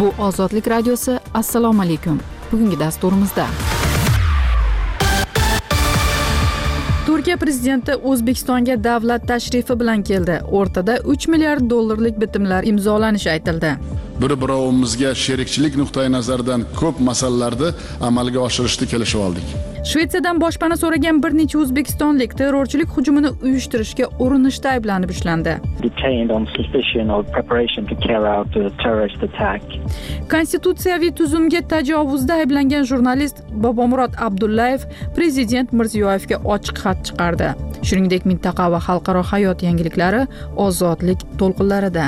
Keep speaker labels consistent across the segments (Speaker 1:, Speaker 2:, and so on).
Speaker 1: Bu Ozodlik radiosi. Assalomu alaykum. Bugungi dasturimizda Turkiya prezidenti O'zbekistonga davlat tashrifi bilan keldi. O'rtada 3 milliard dollarlik bitimlar imzolanishi aytildi.
Speaker 2: Bir-birovimizga sherikchilik nuqtai nazaridan ko'p masalalarni amalga oshirishni kelishib oldik.
Speaker 1: Shvetsiyadan boshpana so'ragan bir necha o'zbekistonlik terrorchilik hujumini uyushtirishga urinishda ayblanib ushlandi. Konstitutsiyaviy tuzumga tajovuzda ayblangan jurnalist Bobomurod Abdullayev prezident Mirziyoyevga ochiq xat chiqardi. Shuningdek, mintaqa va xalqaro hayot yangiliklari ozodlik to'lqinlarida.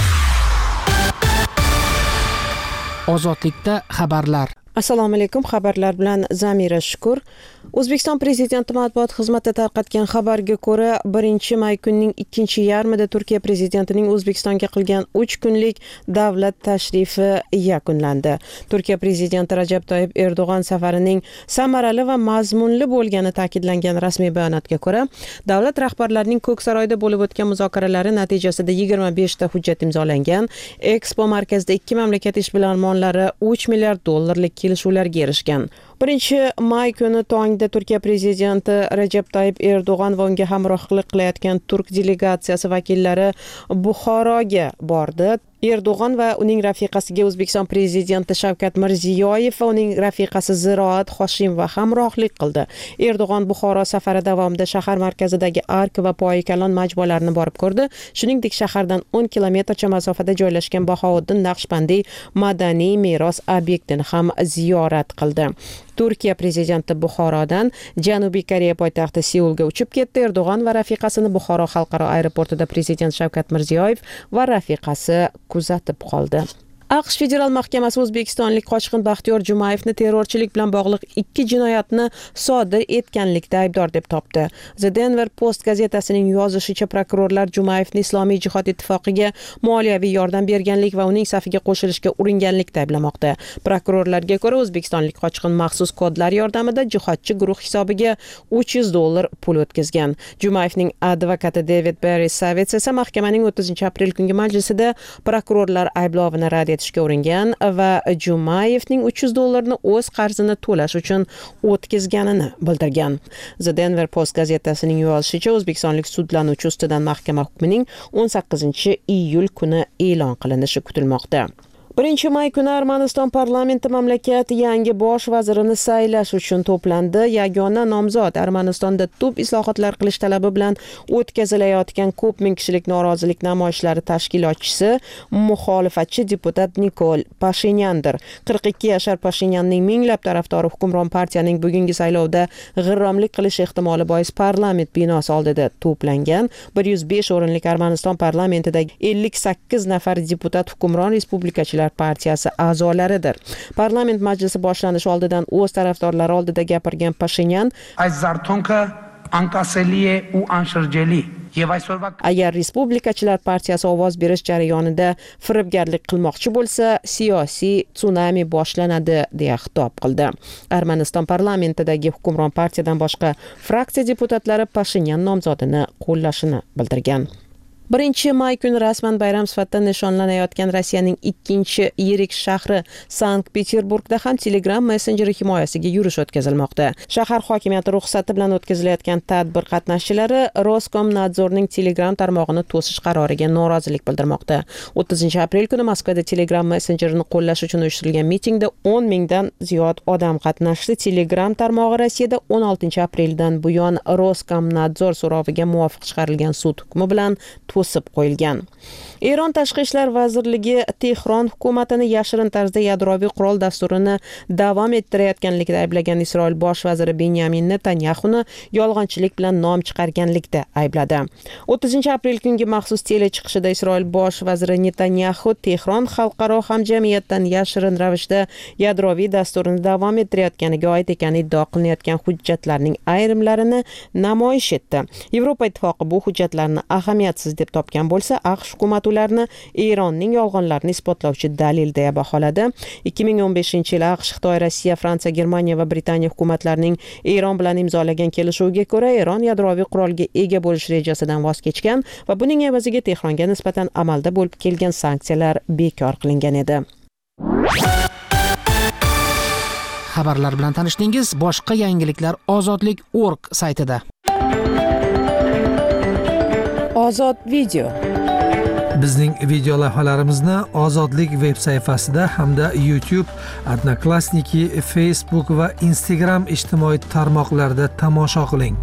Speaker 3: Ozodlikda xabarlar.
Speaker 4: Assalomu alaykum, xabarlar bilan Zamira Shukur. O'zbekiston prezidenti matbuot xizmati tarqatgan xabarga ko'ra, 1-may kunning 2-yarmida Turkiya prezidentining O'zbekistonga qilgan 3 kunlik davlat tashrifi yakunlandi. Turkiya prezidenti Rajab Toyyib Erdo'g'on safarining samarali va mazmunli bo'lgani ta'kidlangan rasmiy bayonotga ko'ra, davlat rahbarlarining Ko'ksaroyda bo'lib o'tgan muzokaralari natijasida 25 ta hujjat imzolangan. Expo markazida ikki mamlakat ishbilarmonlari 3 milliard dollarlik kelishuvlarga erishgan. 1-may kuni tongda Turkiya prezidenti Rajab Toyyib Erdo'g'on va unga hamrohlik qilayotgan turk delegatsiyasi vakillari Buxoroga bordi. Erdo'g'on va uning rafiqasiga O'zbekiston prezidenti Shavkat Mirziyoyev va uning rafiqasi Ziroat Hoshimova hamrohlik qildi. Erdo'g'on Buxoro safari davomida shahar markazidagi Ark va Poyikalon majmualarini borib ko'rdi. Shuningdek, shahardan 10 kilometrcha masofada joylashgan Bahovuddin Naqshbandiy madaniy meros obyektini ham ziyorat qildi. Turkiya prezidenti Buxorodan Janubiy Koreya poytaxti Seulga uchib ketdi. Erdo'g'on va rafiqasini Buxoro xalqaro aeroportida prezident Shavkat Mirziyoyev va rafiqasi kuzatib qoldi. AQSh Federal mahkamasi o'zbekistonlik qochqin Baxtiyor Jumayevni terrorchilik bilan bog'liq 2 jinoyatni sodir etganlikda aybdor deb topdi. The Denver Post gazetasining yozishicha, prokurorlar Jumayevni Islomiy jihod ittifoqiga moliyaviy yordam berganlik va uning safiga qo'shilishga uringanlikda ayblamoqda. Prokurorlarga ko'ra, o'zbekistonlik qochqin maxsus kodlar yordamida jihodchi guruh hisobiga $300 pul o'tkazgan. Jumayevning advokati David Barry Savitz esa mahkamaning 30-aprel kungi majlisida prokurorlar ayblovini rad etishga uringan va Jumayevning $300 o'z qarzini to'lash uchun o'tkazganini bildirgan. The Denver Post gazetasining yozishicha, o'zbekistonlik sudlanuvchi ustidan mahkama hukmining 18-iyul kuni e'lon qilinishi kutilmoqda. 1-may kuni Armaniston parlamenti mamlakat yangi bosh vazirini saylash uchun to'plandi. Yagona nomzod Armanistonda tub islohotlar qilish talabi bilan o'tkazilayotgan ko'p ming kishilik norozilik namoyishlari tashkilotchisi muxolifatchi deputat Nikol Pashinyandir. 42 yashar Pashinyanning minglab tarafdori hukmron partiyaning bugungi saylovda g'irromlik qilish ehtimoli bois parlament binosi oldida to'plangan. 105 o'rinlik Armaniston parlamentidagi 58 nafar deputat hukmron respublikachilar partiyasi a'zolaridir. Parlament majlisi boshlanishi oldidan o'z tarafdorlari oldida gapirgan Pashinyan, agar respublikachilar partiyasi ovoz berish jarayonida firibgarlik qilmoqchi bo'lsa, siyosiy tsunami boshlanadi deya xitob qildi. Armaniston parlamentidagi hukmron partiyadan boshqa fraksiya deputatlari Pashinyan nomzodini qo'llashini bildirgan. 1-may kuni rasman bayram sifatida nishonlanayotgan Rossiyaning 2-yirik shahri Sankt-Peterburgda ham Telegram messenjeri himoyasiga yurish o'tkazilmoqda. Shahar hokimiyati ruxsati bilan o'tkaziladigan tadbir qatnashchilari Roskomnadzorning Telegram tarmog'ini to'sish qaroriga norozilik bildirmoqda. 30-aprel kuni Moskvada Telegram messenjerini qo'llash uchun uyushtirilgan mitingda 10 mingdan ziyod odam qatnashdi. Telegram tarmog'i Rossiyada 16-apreldan buyon Roskomnadzor so'roviga muvofiq chiqarilgan sud hukmi bilan to'sib qo'yilgan. Eron tashqi ishlar vazirligi Tehron hukumatini yashirin tarzda yadroviy qurol dasturini davom ettirayotganlikda ayblagan Isroil bosh vaziri Benyamin Netanyahuni yolg'onchilik bilan nom chiqarganlikda aybladi. 30-aprel kungi maxsus tele chiqishida Isroil bosh vaziri Netanyahu Tehron xalqaro hamjamiyatdan yashirin ravishda yadroviy dasturini davom ettirayotganiga oid ekanini iddao qilinayotgan hujjatlarning ayrimlarini namoyish etdi. Yevropa ittifoqi bu hujjatlarni ahamiyatsiz deb topgan bo'lsa, AQSh hukumati ularni Eronning yolg'onlarini isbotlovchi dalil deya baholadi. 2015-yil AQSh, Xitoy, Rossiya, Fransiya, Germaniya va Britaniya hukumatlarining Eron bilan imzolagan kelishuviga ko'ra, Eron yadroviy qurolga ega bo'lish rejasidan voz kechgan va buning evaziga Tehronga nisbatan amalda bo'lib kelgan sanksiyalar bekor qilingan edi.
Speaker 3: Xabarlar bilan tanishdingiz. Boshqa yangiliklar ozodlik.org saytida.
Speaker 4: Ozod video.
Speaker 5: Bizning video lavhalarimizni Ozodlik veb sayfasida hamda YouTube, Odnoklassniki, Facebook va Instagram ijtimoiy tarmoqlarida tomosha qiling.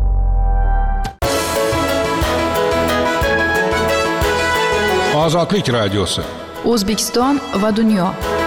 Speaker 6: Ozodlik radiosi.
Speaker 1: O'zbekiston va dunyo.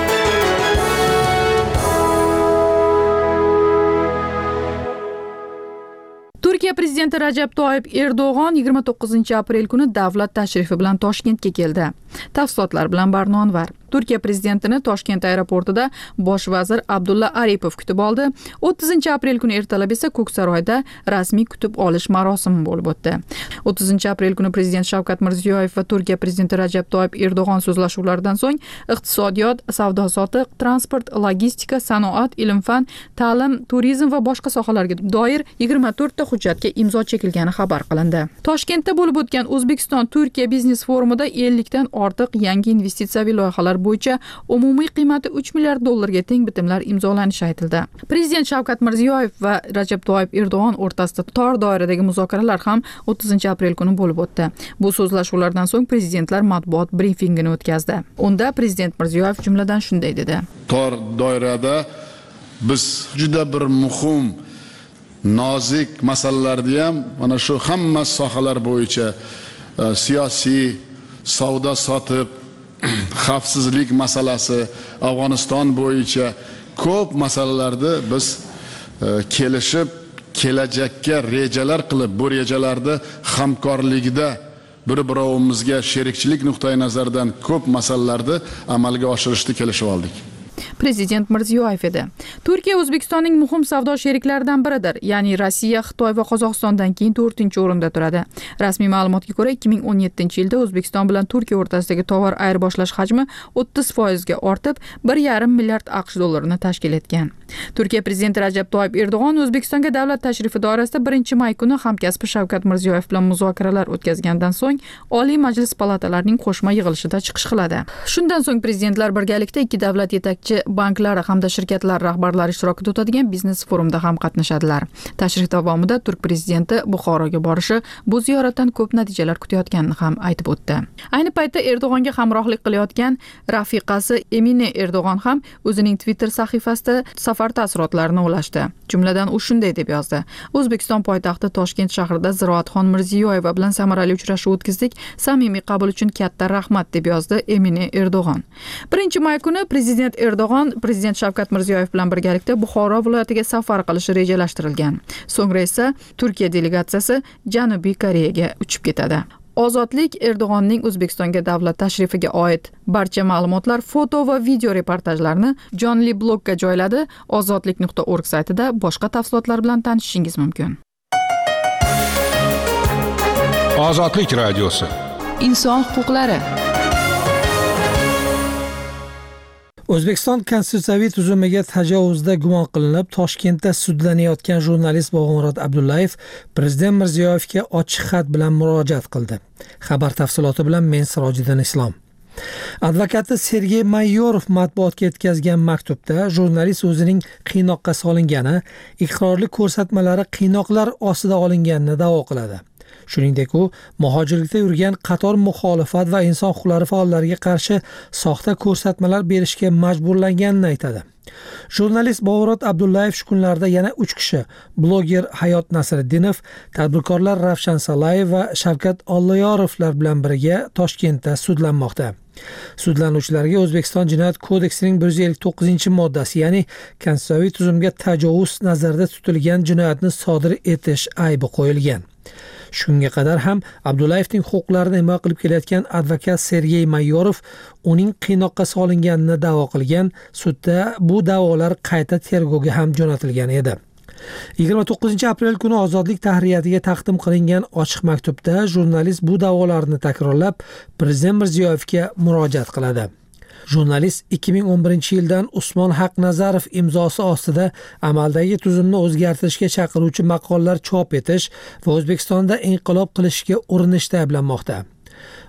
Speaker 1: Turkiya prezidenti Rajab Toyyib Erdo'g'on 29-aprel kuni davlat tashrifi bilan Toshkentga keldi. Tafsilotlar bilan Barno Anvar. Turkiya prezidentini Toshkent aeroportida bosh vazir Abdulla Aripov kutib oldi. 30-aprel kuni ertalab esa Ko'ksaroyda rasmiy kutib olish marosimi bo'lib o'tdi. 30-aprel kuni prezident Shavkat Mirziyoyev va Turkiya prezidenti Rajab Toyyib Erdo'g'on so'zlashuvlaridan so'ng iqtisodiyot, savdo-sotiq, transport, logistika, sanoat, ilm-fan, ta'lim, turizm va boshqa sohalarga doir 24 ta hujjatga imzo chekilgani xabar qilindi. Toshkentda bo'lib o'tgan O'zbekiston-Turkiya biznes forumida 50 dan ortiq yangi investitsiyaviy loyihalar bo'yicha umumiy qiymati 3 milliard dollarga teng bitimlar imzolanishi aytildi. Prezident Shavkat Mirziyoyev va Rajab Toyyib Erdo'g'on o'rtasida tor doiradagi muzokaralar ham 30-aprel kuni bo'lib o'tdi. Bu so'zlashuvlardan so'ng prezidentlar matbuot brifingini o'tkazdi. Unda prezident Mirziyoyev jumladan shunday dedi:
Speaker 2: Tor doirada biz juda bir muhim nozik masalalarni ham mana shu hamma sohalar bo'yicha siyosiy, savdo sotiq, xavfsizlik masalasi, Afg'oniston bo'yicha ko'p masalalarda biz kelishib, kelajakka rejalar qilib, bu rejalarda hamkorlikda bir-birovimizga sherikchilik nuqtai nazaridan ko'p masalalarni amalga oshirishni kelishib oldik.
Speaker 1: Prezident Mirziyoyev edi. Turkiya O'zbekistonning muhim savdo sheriklaridan biridir. Ya'ni Rossiya, Xitoy va Qozog'istondan keyin 4-o'rinda turadi. Rasmiy ma'lumotga ko'ra 2017-yilda O'zbekiston bilan Turkiya o'rtasidagi tovar ayirboshlash hajmi 30% ga ortib, 1,5 milliard AQSh dollarini tashkil etgan. Turkiya prezidenti Rajab Toyyib Erdo'g'on O'zbekistonga davlat tashrifi doirasida 1-may kuni hamkasbi Shavkat Mirziyoyev bilan muzokaralar o'tkazgandan so'ng Oliy Majlis palatalarining qo'shma yig'ilishida chiqish qiladi. Shundan so'ng prezidentlar birgalikda ikki davlat yetakchi banklari hamda shirkatlar rahbarlari ishtirokida o'tadigan biznes forumda ham qatnashadilar. Tashrif davomida Turk prezidenti Buxoroga borishi bu ziyoratdan ko'p natijalar kutayotganini ham aytib o'tdi. Ayni paytda Erdo'g'onga hamrohlik qilayotgan rafiqasi Emine Erdo'g'on ham o'zining Twitter sahifasida safar taassurotlarini ulashdi. Jumladan u shunday deb yozdi: O'zbekiston poytaxti Toshkent shahrida Ziroatxon Mirziyoyeva bilan samarali uchrashuv o'tkazdik. Samimiy qabul uchun katta rahmat deb yozdi Emine Erdo'g'on. 1-may kuni prezident Erdo'g'on prezident Shavkat Mirziyoyev bilan birgalikda Buxoro viloyatiga safar qilishi rejalashtirilgan. So'ngra esa Turkiya delegatsiyasi Janubiy Koreyaga uchib ketadi. Ozodlik Erdo'g'onning O'zbekistonga davlat tashrifiga oid barcha ma'lumotlar, foto va video reportajlarni jonli blogga joyladi. Ozodlik.org saytida boshqa tafsilotlar bilan tanishishingiz mumkin.
Speaker 6: Ozodlik radiosi.
Speaker 1: Inson huquqlari.
Speaker 5: O'zbekiston konstitutsiyaviy tuzumiga tajovuzda gumon qilinib, Toshkentda sudlanayotgan jurnalist Bobomurod Abdullayev prezident Mirziyoyevga ochiq xat bilan murojaat qildi. Xabar tafsiloti bilan men Sirojiddin Islom. Advokati Sergey Mayorov matbuotga yetkazgan maktubda jurnalist o'zining qiynoqqa solingani, iqrorlik ko'rsatmalari qiynoqlar ostida olinganini da'vo qiladi. Shuningdek, u muhojirlikda yurgan qator muxolifat va inson huquqlari faollariga qarshi soxta ko'rsatmalar berishga majburlanganini aytadi. Jurnalist Bobomurod Abdullayev shu kunlarda yana 3 kishi, bloger Hayot Nasriddinov, tadbirkorlar Ravshan Salayev va Shavkat Olloyorovlar bilan birga Toshkentda sudlanmoqda. Sudlanuvchilarga O'zbekiston Jinoyat kodeksining 159-moddasi, ya'ni konstitutsiyaviy tuzumga tajovuz nazarda tutilgan jinoyatni sodir etish aybi qo'yilgan. Shunga qadar ham Abdullayevning huquqlarini himoya qilib kelayotgan advokat Sergey Mayorov uning qiynoqqa solinganini da'vo qilgan. Sudda bu da'volar qayta tergovga ham jo'natilgan edi. 29-aprel kuni Ozodlik tahriyatiga taqdim qilingan ochiq maktubda jurnalist bu da'volarni takrorlab prezident Mirziyoyevga murojaat qiladi. Jurnalist 2011-yildan Usmon Haqnazarov imzosi ostida amaldagi tuzumni o'zgartirishga chaqiruvchi maqolalar chop etish va O'zbekistonda inqilob qilishga urinishda ayblanmoqda.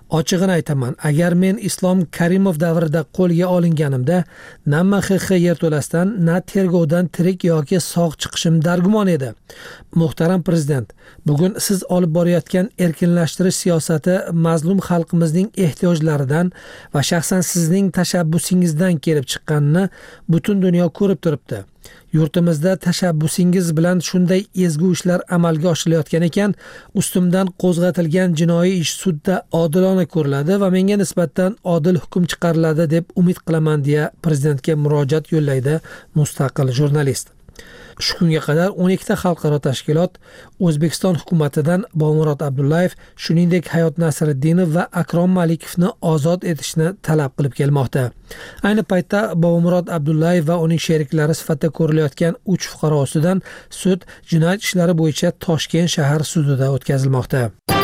Speaker 5: Ochig'ini aytaman, agar men Islom Karimov davrida qo'lga olinganimda, na MXX yerto'lasidan, na tergovdan tirik yoki sog' chiqishim dargumon edi. Muhtaram prezident, bugun siz olib borayotgan erkinlashtirish siyosati mazlum xalqimizning ehtiyojlaridan va shaxsan sizning tashabbusingizdan kelib chiqqanini butun dunyo ko'rib turibdi. Yurtimizda tashabbusingiz bilan shunday ezgu ishlar amalga oshirilayotgan ekan, ustimdan qo'zg'atilgan jinoiy ish sudda odilona ko'riladi va menga nisbatan odil hukm chiqariladi deb umid qilaman, deya prezidentga murojaat yo'llaydi mustaqil jurnalist. Shu kunga qadar 12 ta xalqaro tashkilot O'zbekiston hukumatidan Bobomurod Abdullayev, shuningdek Hayot Nasriddinov va Akrom Malikovni ozod etishni talab qilib kelmoqda. Ayni paytda Bobomurod Abdullayev va uning sheriklari sifatida ko'rilayotgan 3 fuqaro ustidan sud jinoyat ishlari bo'yicha Toshkent shahar sudida o'tkazilmoqda.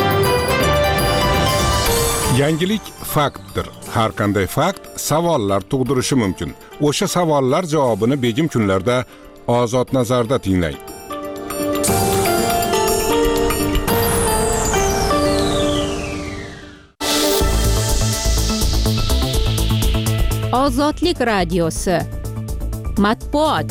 Speaker 6: Yangilik faktdir. Har qanday fakt savollar tug'dirishi mumkin. O'sha savollar javobini begim kunlarda Ozod nazarda tinglang.
Speaker 7: Ozodlik radiosi. Matbuot.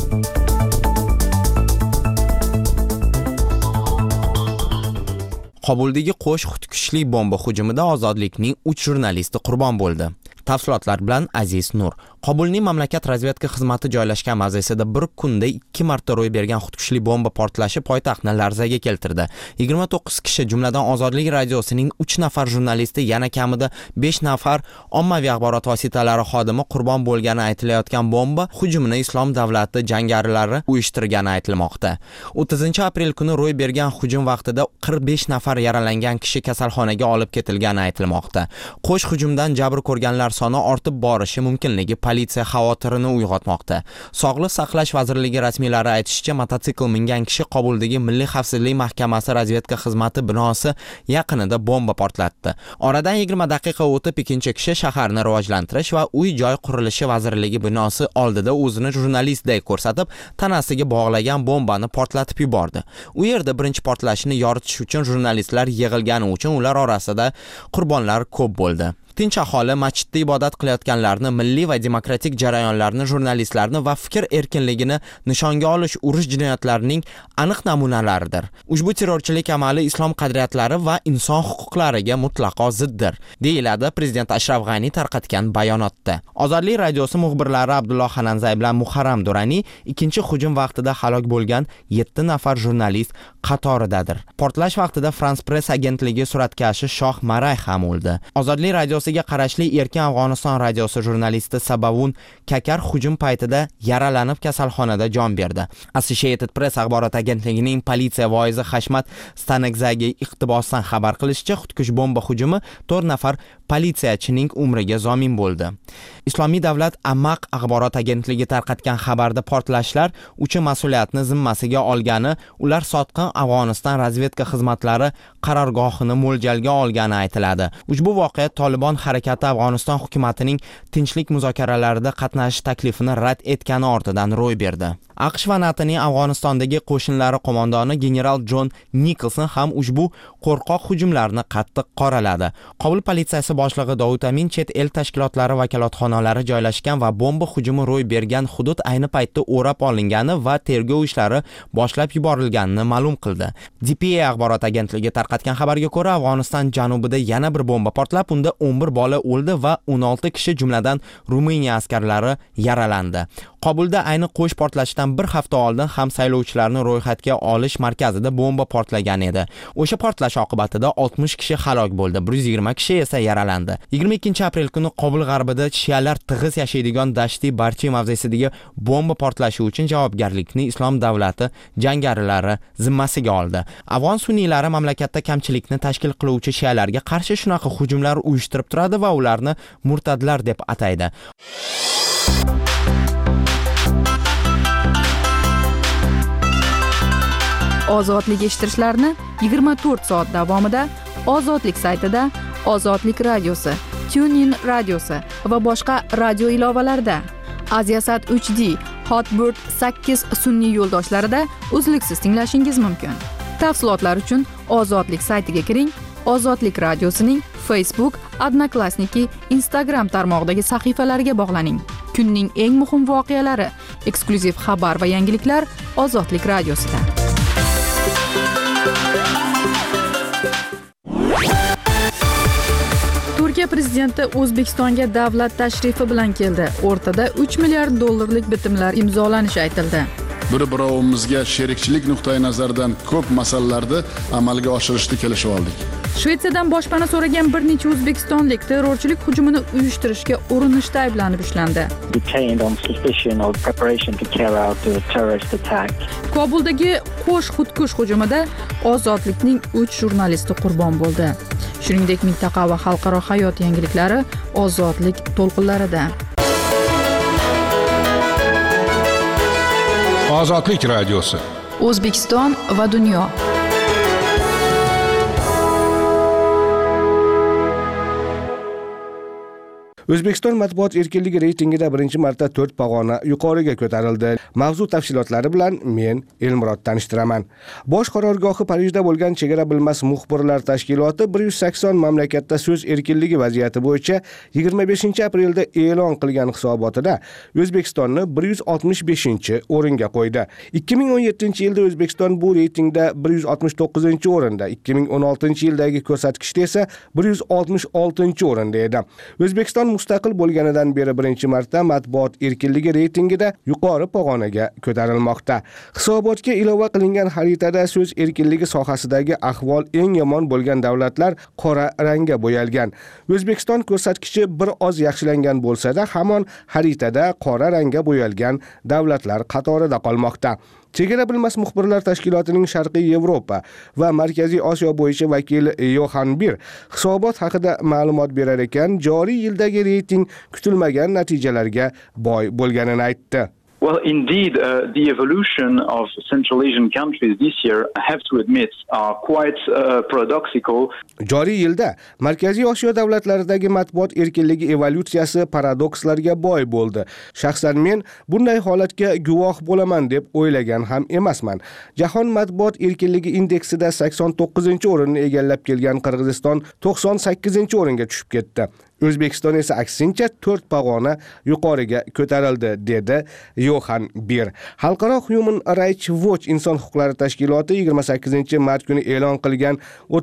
Speaker 8: Qobuldagi qo'sh xudkushli bomba hujumida Ozodlikning 3 jurnalisti qurbon bo'ldi. Tafsilotlar bilan Aziz Nur. Qobulning mamlakat razvedka xizmati joylashgan mavzesida bir kunda 2 marta ro'y bergan xudkushli bomba portlashi poytaxtni larzaga keltirdi. 29 kishi, jumladan Ozodlik radiosining 3 nafar jurnalisti, yana kamida 5 nafar ommaviy axborot vositalari xodimi qurbon bo'lgani aytilayotgan bomba hujumini Islom davlati jangarilari uyushtirgani aytilmoqda. 30-aprel kuni ro'y bergan hujum vaqtida 45 nafar yaralangan kishi kasalxonaga olib ketilgani aytilmoqda. Qo'sh hujumdan jabr ko'rganlar soni ortib borishi mumkinligi politsiya xavotirini uyg'otmoqda. Sog'liqni saqlash vazirligi rasmiylari aytishicha, mototsikl mingan kishi Qobuldagi Milliy xavfsizlik mahkamasi razvedka xizmati binosi yaqinida bomba portlatdi. Oradan 20 daqiqa o'tib ikkinchi kishi shaharni rivojlantirish va uy-joy qurilishi vazirligi binosi oldida o'zini jurnalistday ko'rsatib, tanasiga bog'lagan bombani portlatib yubordi. U yerda birinchi portlashni yoritish uchun jurnalistlar yig'ilgani uchun ular orasida qurbonlar ko'p bo'ldi. Tinch aholi masjidda ibodat qilayotganlarni, milliy va demokratik jarayonlarni, jurnalistlarni va fikr erkinligini nishonga olish urush jinoyatlarining aniq namunalaridir. Ushbu terrorchilik amali islom qadriyatlari va inson huquqlariga mutlaqo ziddir, deyiladi Prezident Ashraf G'ani tarqatgan bayonotda. Ozodlik radiosi muxbirlari Abdulloh Xananzay bilan Muharram Durani ikkinchi hujum vaqtida halok bo'lgan 7 nafar jurnalist qatoridadir. Portlash vaqtida France Press agentligi suratkashi Shoh Maray ham o'ldi. Ozodlik radiosiga qarashli Erkin Afg'oniston radiosi jurnalisti Sabavun Kakar hujum paytida yaralanib kasalxonada jon berdi. Associated Press axborot agentligining politsiya voizi Hashmat Stanekzagi iqtibosdan xabar qilishicha, xudkush bomba hujumi 4 nafar politsiyachining umriga zomin bo'ldi. Islomiy davlat Amaq axborot agentligi tarqatgan xabarda portlashlar uchun mas'uliyatni zimmasiga olgani, ular sotqin Afg'oniston razvedka xizmatlari qarorgohini mo'ljalga olgani aytiladi. Ushbu voqea Tolibon harakati Afg'oniston hukumatining tinchlik muzokaralarida qatnashish taklifini rad etgani ortidan ro'y berdi. AQSh va NATOning Afg'onistondagi qo'shinlari qo'mondoni general John Nicholson ham ushbu qo'rqoq hujumlarni qattiq qoraladi. Qobul politsiyasi boshlig'i Dovud Amin chet el tashkilotlari vakolatxonalari joylashgan va bomba hujumi ro'y bergan hudud ayni paytda o'rab olingani va tergov ishlari boshlab yuborilganini ma'lum qildi. DPA axborot agentligi tarqatgan xabarga ko'ra, Afg'oniston janubida yana bir bomba portlab, unda 11 bola o'ldi va 16 kishi, jumladan Ruminiya askarlari yaralandi. Qobulda ayni qo'sh portlashdan bir hafta oldin ham saylovchilarni ro'yxatga olish markazida bomba portlagan edi. O'sha portlash oqibatida 60 kishi halok bo'ldi, 120 kishi esa yaralandi. 22-aprel kuni Qobul g'arbida shialar tig'iz yashaydigan Dashti Barchi mavzesidagi bomba portlashi uchun javobgarlikni Islom davlati jangarilari zimmasiga oldi. Afg'on sunniylari mamlakatda kamchilikni tashkil qiluvchi shialarga qarshi shunaqa hujumlar uyushtirib turadi va ularni murtadlar deb ataydi.
Speaker 1: Ozodlik eshittirishlarni 24 soat davomida Ozodlik saytida, Ozodlik radiosi, TuneIn radiosi va boshqa radio ilovalarida, Aziasat 3D, Hotbird 8 sun'iy yo'ldoshlarida uzluksiz tinglashingiz mumkin. Tafsilotlar uchun Ozodlik saytiga kiring Ozodlik radiosining Facebook, Odnoklassniki, Instagram tarmog'idagi sahifalariga bog'laning. Kunning eng muhim voqealari, eksklyuziv xabar va yangiliklar Ozodlik radiosida. Turkiya prezidenti O'zbekistonga davlat tashrifi bilan keldi. O'rtada 3 milliard dollarlik bitimlar imzolanishi aytildi.
Speaker 2: Bir-birovimizga sherikchilik nuqtai nazaridan ko'p masalalarni amalga oshirishni kelishib oldik.
Speaker 1: Shvetsiyadan boshpana so'ragan bir necha o'zbekistonlik terrorchilik hujumini uyushtirishga urinishda ayblanib ushlandi. Kobuldagi qo'sh xudkush hujumida Ozodlikning 3 jurnalisti qurbon bo'ldi. Shuningdek, mintaqa va xalqaro hayot yangiliklari Ozodlik to'lqinlarida.
Speaker 6: Ozodlik radiosi.
Speaker 1: O'zbekiston va dunyo.
Speaker 9: O'zbekiston matbuot erkinligi reytingida birinchi marta 4 pog'ona yuqoriga ko'tarildi. Mavzu tafsilotlari bilan men Elmurod tanishtiraman. Bosh qarorgohi Parijda bo'lgan Chegara bilmas muxbirlar tashkiloti 180 mamlakatda so'z erkinligi vaziyati bo'yicha 25-aprelda e'lon qilgan hisobotida O'zbekistonni 165-o'ringa qo'ydi. 2017-yilda O'zbekiston bu reytingda 169-o'rinda, 2016-yildagi ko'rsatkichda esa 166-o'rinda edi. O'zbekiston mustaqil bo'lganidan beri birinchi marta matbuot erkinligi reytingida yuqori pog'onaga ko'tarilmoqda. Hisobotga ilova qilingan xaritada so'z erkinligi sohasidagi ahvol eng yomon bo'lgan davlatlar qora rangga bo'yalgan. O'zbekiston ko'rsatkichi bir oz yaxshilangan bo'lsa-da, hamon xaritada qora rangga bo'yalgan davlatlar qatorida qolmoqda. Chegara bilmas muxbirlar tashkilotining Sharqiy Yevropa va Markaziy Osiyo bo'yicha vakili Yohan Bir hisobot haqida ma'lumot berar ekan, joriy yildagi reyting kutilmagan natijalarga boy bo'lganini aytdi.
Speaker 10: Well, indeed, the evolution of Central Asian countries this year, I have to admit, are quite paradoxical.
Speaker 9: Joriy yilda Markaziy Osiyo davlatlaridagi matbuot erkinligi evolyutsiyasi paradokslarga boy bo'ldi. Shaxsan men bunday holatga guvoh bo'laman deb o'ylagan ham emasman. Jahon matbuot erkinligi indeksida 89-o'rinni egallab kelgan Qirg'iziston 98-o'ringa tushib ketdi. O'zbekiston esa aksincha 4 pog'ona yuqoriga ko'tarildi, dedi Yohan Bir. Xalqaro Human Rights Watch inson huquqlari tashkiloti 28-mart kuni e'lon qilgan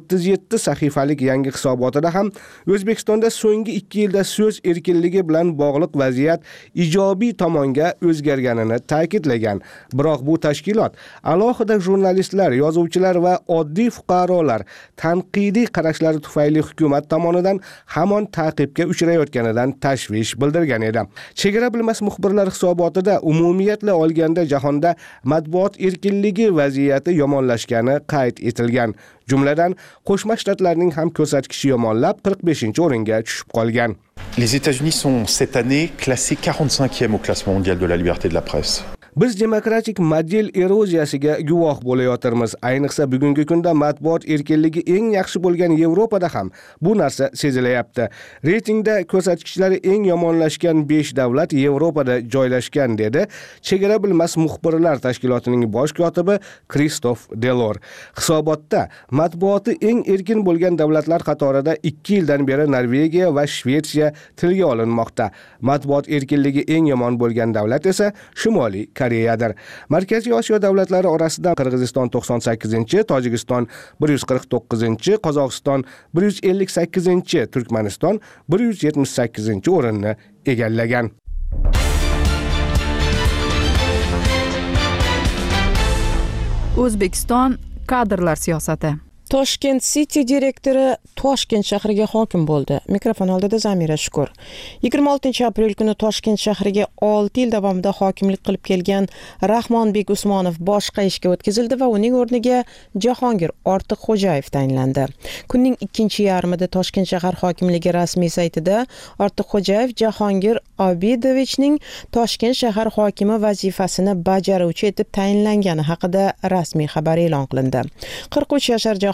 Speaker 9: 37 sahifalik yangi hisobotida ham O'zbekistonda so'nggi 2 yilda so'z erkinligi bilan bog'liq vaziyat ijobiy tomonga o'zgarganini ta'kidlagan. Biroq bu tashkilot alohida jurnalistlar, yozuvchilar va oddiy fuqarolar tanqidiy qarashlari tufayli hukumat tomonidan hamon ta'qibga uchrayotganidan tashvish bildirgan edi. Chegara bilmas muxbirlar hisobotida umumiyatla olganda jahonda matbuot erkinligi vaziyati yomonlashgani qayd etilgan. Jumladan, Qo'shma Shtatlarning ham ko'rsatkichi yomonlab 45-o'ringa tushib qolgan.
Speaker 11: Les États-Unis sont cette année classés 45e au classement mondial de la liberté de la presse.
Speaker 9: Biz demokratik model eroziyasiga guvoh bo'layotirmiz. Ayniqsa bugungi kunda matbuot erkinligi eng yaxshi bo'lgan Yevropada ham bu narsa sezilayapti. Reytingda ko'rsatkichlari eng yomonlashgan 5 davlat Yevropada joylashgan, dedi Chegara bilmas muxbirlar tashkilotining bosh kotibi Kristof Delor. Hisobotda matbuoti eng erkin bo'lgan davlatlar qatorida 2 yildan beri Norvegiya va Shvetsiya tilga olinmoqda. Matbuot erkinligi eng yomon bo'lgan davlat esa Shimoliy Koreyadir. Markaziy Osiyo davlatlari orasida Qirg'iziston 98-chi, Tojikiston 149-chi, Qozog'iston 158-chi, Turkmaniston 178-chi o'rinni egallagan.
Speaker 1: O'zbekiston kadrlar siyosati.
Speaker 4: Toshkent City direktori Toshkent shahriga hokim bo'ldi. Mikrofon oldida Zamira Shukur. 26-aprel kuni Toshkent shahriga 6 yil davomida hokimlik qilib kelgan Rahmonbek Usmonov boshqa ishga o'tkazildi va uning o'rniga Jahongir Ortiqxo'jayev tayinlandi. Kunning ikkinchi yarmida Toshkent shahar hokimligi rasmiy saytida Ortiqxo'jayev Jahongir Obidovichning Toshkent shahar hokimi vazifasini bajaruvchi etib tayinlangani haqida rasmiy xabar e'lon qilindi. 43 yashar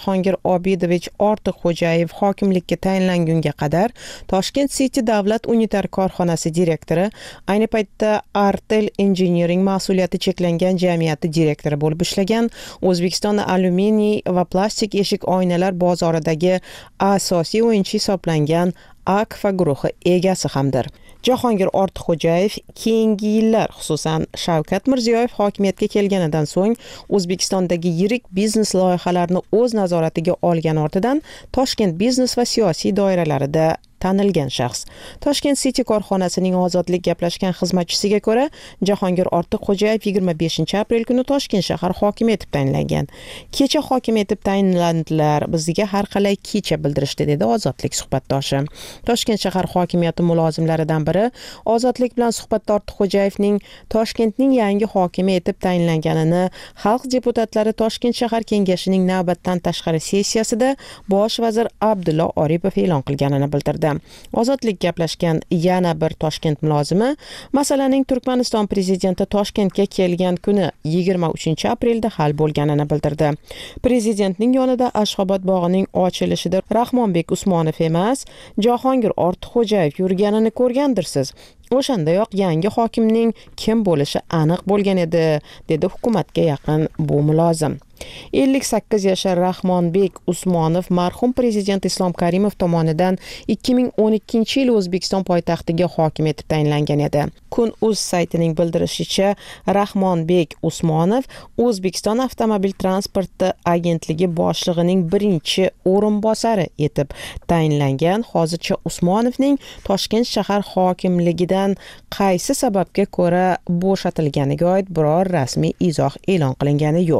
Speaker 4: Jahongir Obidovich Ortiqxo'jayev hokimlikka tayinlangunga qadar Toshkent City davlat unitar korxonasi direktori, ayni paytda Artel Engineering mas'uliyati cheklangan jamiyati direktori bo'lib ishlagan, O'zbekiston alyuminiy va plastik eshik oynalar bozoridagi asosiy o'yinchi hisoblangan Akfa guruhi egasi hamdir. Jahongir Ortiqxo'jayev keyingi yillar, xususan Shavkat Mirziyoyev hokimiyatga kelganidan so'ng O'zbekistondagi yirik biznes loyihalarini o'z nazoratiga olgan ortidan Toshkent biznes va siyosiy doiralarida tanilgan shaxs. Toshkent City korxonasining ozodlik gaplashgan xizmatchisiga ko'ra, Jahongir Ortiqxo'jayev 25-aprel kuni Toshkent shahar hokimi etib tayinlangan. Kecha hokim etib tayinlandilar, bizga har qalay kecha bildirishdi, dedi ozodlik suhbatdoshi. Toshkent shahar hokimiyati mulozimlaridan biri ozodlik bilan suhbatda Ortiqxo'jayevning Toshkentning yangi hokimi etib tayinlanganini xalq deputatlari Toshkent shahar kengashining navbatdan tashqari sessiyasida bosh vazir Abdulla Oripov e'lon qilganini bildirdi. Ozodlik gaplashgan yana bir Toshkent mulozimi masalaning Turkmaniston prezidenti Toshkentga kelgan kuni 23-aprelda hal bo'lganini bildirdi. Prezidentning yonida Ashxobod bog'ining ochilishida Rahmonbek Usmonov emas, Jahongir Ortiqxo'jayev yurganini ko'rgandirsiz. O'shandayoq yangi hokimning kim bo'lishi aniq bo'lgan edi, dedi hukumatga yaqin bu mulozim. 58 yashar Rahmonbek Usmonov marhum prezident Islom Karimov tomonidan 2012-yil O'zbekiston poytaxtiga hokim etib tayinlangan edi. Kun.uz saytining bildirishicha, Rahmonbek Usmonov O'zbekiston avtomobil transporti agentligi boshlig'ining birinchi o'rinbosari etib tayinlangan. Hozircha Usmonovning Toshkent shahar hokimligidan qaysi sababga ko'ra bo'shatilganiga oid biror rasmiy izoh e'lon qilingani yo'q.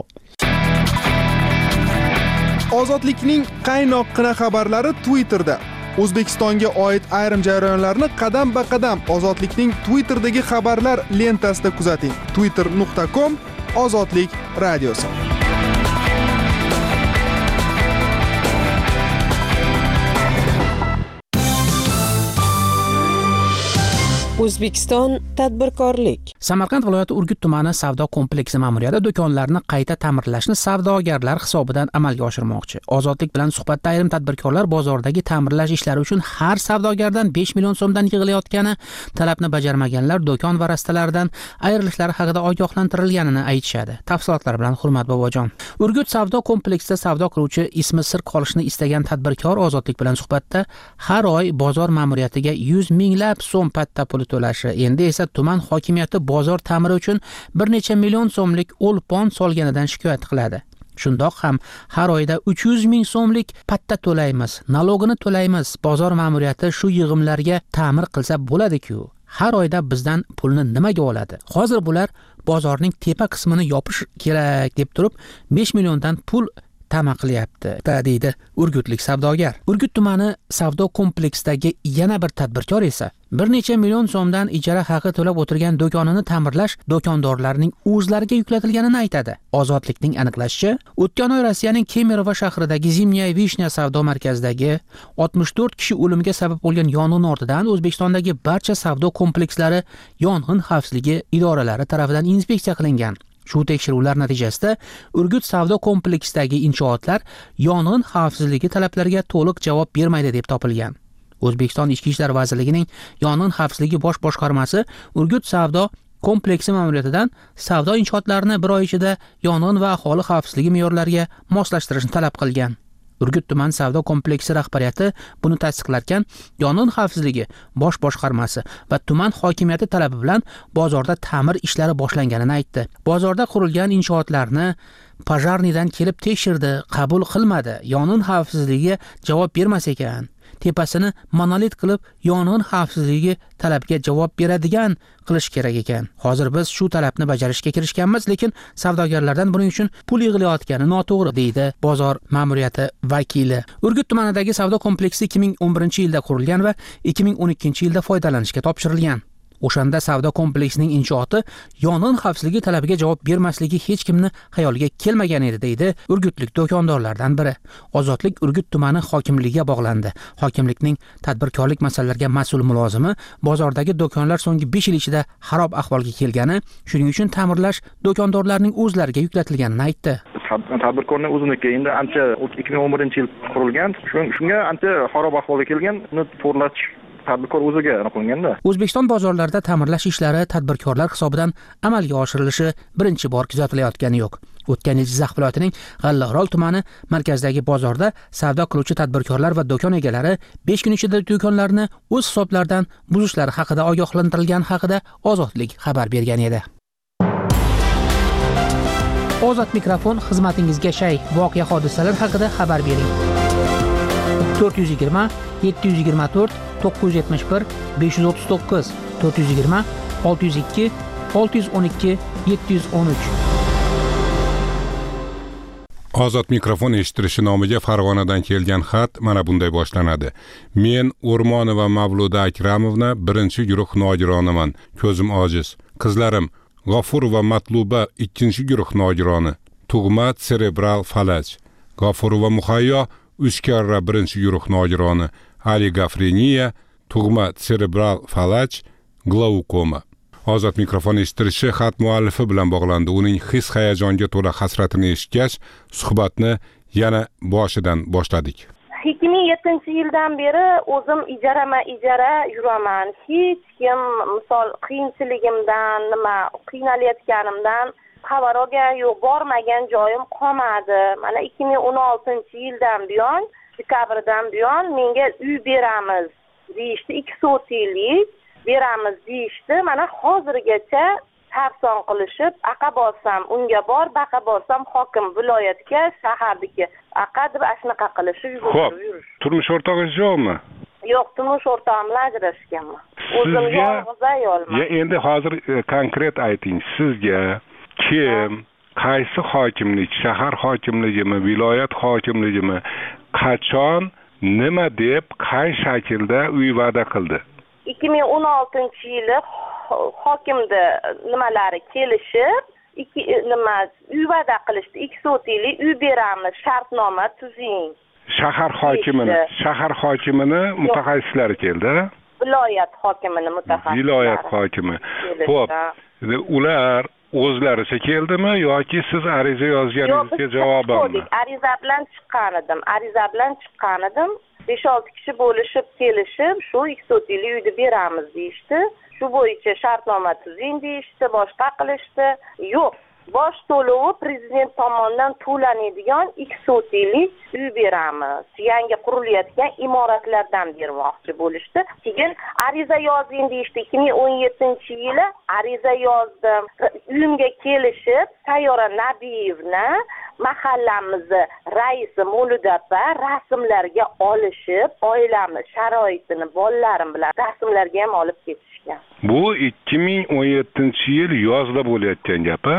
Speaker 12: Ozodlikning qaynoqqina xabarlari Twitterda. O'zbekistonga oid ayrim jarayonlarni qadam-ba-qadam Ozodlikning Twitterdagi xabarlar lentasida kuzating. twitter.com/ozodlik radiosi.
Speaker 4: O'zbekiston tadbirkorlik.
Speaker 3: Samarqand viloyati Urgut tumani savdo kompleksi ma'muriyati do'konlarni qayta ta'mirlashni savdogarlar hisobidan amalga oshirmoqchi. Ozodlik bilan suhbatda ayrim tadbirkorlar bozordagi ta'mirlash ishlari uchun har savdogardan 5 million so'mdan yig'ilayotgani, talabni bajarmaganlar do'kon va rastalardan ayrilishlari haqida ogohlantirilganini aytishadi. Tafsilotlar bilan Hurmat Bobojon. Urgut savdo kompleksida savdo qiluvchi ismi sir qolishni istagan tadbirkor Ozodlik bilan suhbatda har oy bozor ma'muriyatiga 100 minglab so'm patta pul to'lashi, endi esa tuman hokimiyati bozor ta'miri uchun bir necha million so'mlik o'lpon solganidan shikoyat qiladi. Shundoq ham har oyda 300 ming so'mlik patta to'laymiz, nalogini to'laymiz. Bozor ma'muriyati shu yig'imlarga ta'mir qilsa bo'ladi-ku. Har oyda bizdan pulni nimaga oladi? Hozir bular bozorning tepa qismini yopish kerak deb turib 5 milliondan pul tama qilyapti, deydi urgutlik savdogar. Urgut tumani savdo kompleksidagi yana bir tadbirkor esa bir necha million so'mdan ijara haqi to'lab o'tirgan do'konini ta'mirlash do'kondorlarning o'zlariga yuklatilganini aytadi. Ozodlikning aniqlashicha, o'tgan oy Rossiyaning Kemerovo shahridagi Zimnyaya Vishnya savdo markazidagi 64 kishi o'limiga sabab bo'lgan yong'in ortidan O'zbekistondagi barcha savdo komplekslari yong'in xavfsizligi idoralari tomonidan inspeksiya qilingan. Shu tekshiruvlar natijasida Urgut savdo kompleksidagi inshootlar yong'in xavfsizligi talablariga to'liq javob bermaydi deb topilgan. O'zbekiston Ichki ishlar vazirligining yong'in xavfsizligi bosh boshqarmasi Urgut savdo kompleksi ma'muriyatidan savdo inshootlarini bir oy ichida yong'in va aholi xavfsizligi me'yorlariga moslashtirishni talab qilgan. Urgut tuman savdo kompleksi rahbariyati buni tasdiqlarkan, yong'in xavfsizligi bosh boshqarmasi va tuman hokimiyati talabi bilan bozorda ta'mir ishlari boshlanganini aytdi. Bozorda qurilgan inshootlarni Pajarnidan kelib tekshirdi, qabul qilmadi. Yong'in xavfsizligiga javob bermas ekan. Tepasini monolit qilib yong'in xavfsizligi talabiga javob beradigan qilish kerak ekan. Hozir biz shu talabni bajarishga kirishganmiz, lekin savdogarlardan buning uchun pul yig'ilayotgani noto'g'ri, deydi bozor ma'muriyati vakili. Urgut tumanidagi savdo kompleksi 2011-yilda qurilgan va 2012-yilda foydalanishga topshirilgan. O'shanda savdo kompleksining inshooti yong'in xavfsizligi talabiga javob bermasligi hech kimni xayoliga kelmagan edi, deydi urgutlik do'kondorlardan biri. Ozodlik Urgut tumani hokimligiga bog'landi. Hokimlikning tadbirkorlik masalalariga mas'ul mulozimi bozordagi do'konlar so'nggi 5 yil ichida xarob ahvolga kelgani, shuning uchun ta'mirlash do'kondorlarning o'zlariga yuklatilganini aytdi.
Speaker 13: Tadbirkorning o'ziniki endi ancha 2011-yil qurilgan, shunga ancha xarob ahvolga kelgan, uni to'g'irlash tadbirkor o'ziga qilingan-da.
Speaker 3: O'zbekiston bozorlarida ta'mirlash ishlari tadbirkorlar hisobidan amalga oshirilishi birinchi bor kuzatilayotgani yo'q. O'tgan yil Jizzax viloyatining G'allaorol tumani markazidagi bozorda savdo qiluvchi tadbirkorlar va do'kon egalari 5 kun ichida do'konlarni o'z hisoblaridan buzishlari haqida ogohlantirilgani haqida Ozodlik xabar bergan edi. Ozod mikrofon xizmatingizga shay. Voqea hodisalar haqida xabar bering. 420 724 971 539 420 602 612 713.
Speaker 6: Ozod mikrofon eshitilishi nomiga Farg'onadan kelgan xat mana bunday boshlanadi. Men O'rmonova Mavluda Akramovna birinchi guruh nogironaman. Ko'zim ojiz. Qizlarim G'ofur va Matluba ikkinchi guruh nogironi. Tug'ma serebral falaj. G'ofur va Muhayyo 3 karra birinchi guruh nogironi. Oligofreniya, tug'ma serebral falaj, glaukoma. Ozod mikrofon eshitilishi xat muallifi bilan bog'landi. Uning his-hayajonga to'la hasratini eshitgach, suhbatni yana boshidan boshladik.
Speaker 14: 2007-yildan beri o'zim ijara yuraman. Hech kim misol qiyinchiligimdan, qiynalayotganimdan xabaroga yo'q, bormagan joyim qolmadi. Mana 2016-yildan buyon, dekabrdan buyon menga uy beramiz deyishdi, 2 so'tiylik beramiz deyishdi. Mana hozirgacha sarson qilishib, aqa borsam unga bor, baqa borsam hokim viloyatga, shaharniki aqa deb ashnaqa qilishib yurishdi.
Speaker 6: Turmush o'rtog'ingiz yo'qmi?
Speaker 14: Yo'q, turmush o'rtog'im bilan ajrashganman. O'zim yolg'iz ayolman.
Speaker 6: Endi hozir konkret ayting, sizga kim, qaysi hokimlik, shahar hokimligimi, viloyat hokimligimi, qachon, nima deb, qay shaklda uy va'da qildi?
Speaker 14: 2016-yili hokimda nimalari kelishib, uy va'da qilishdi, 2 so'tiylik uy beramiz, shartnoma tuzing.
Speaker 6: Shahar hokimini mutaxassislari keldi.
Speaker 14: Viloyat hokimini mutaxassislari.
Speaker 6: Viloyat hokimi. Xo'p, ular o'zlaricha keldimi yoki siz ariza yozganingizga javobanmi?
Speaker 14: Ariza bilan chiqqan edim. 5-6 kishi bo'lishib kelishib, shu 2 so'tiylik uyni beramiz deyishdi. Shu bo'yicha shartnoma tuzing deyishdi, boshqa qilishdi. Yo'q, bosh to'lovi prezident tomonidan to'lanadigan 2 so'tiylik uy beramiz. Yangi qurilayotgan imoratlardan bermoqchi bo'lishdi. Keyin ariza yozing deyishdi. 2017-yili ariza yozdim. Uyimga kelishib, Sayyora Nabiyevna mahallamizni raisi Mo'ludapa rasmlarga olishib, oilamiz sharoitini bolalarim bilan rasmlarga ham olib ketishgan.
Speaker 6: Bu 2017-yil yozda bo'layotgan gap-a?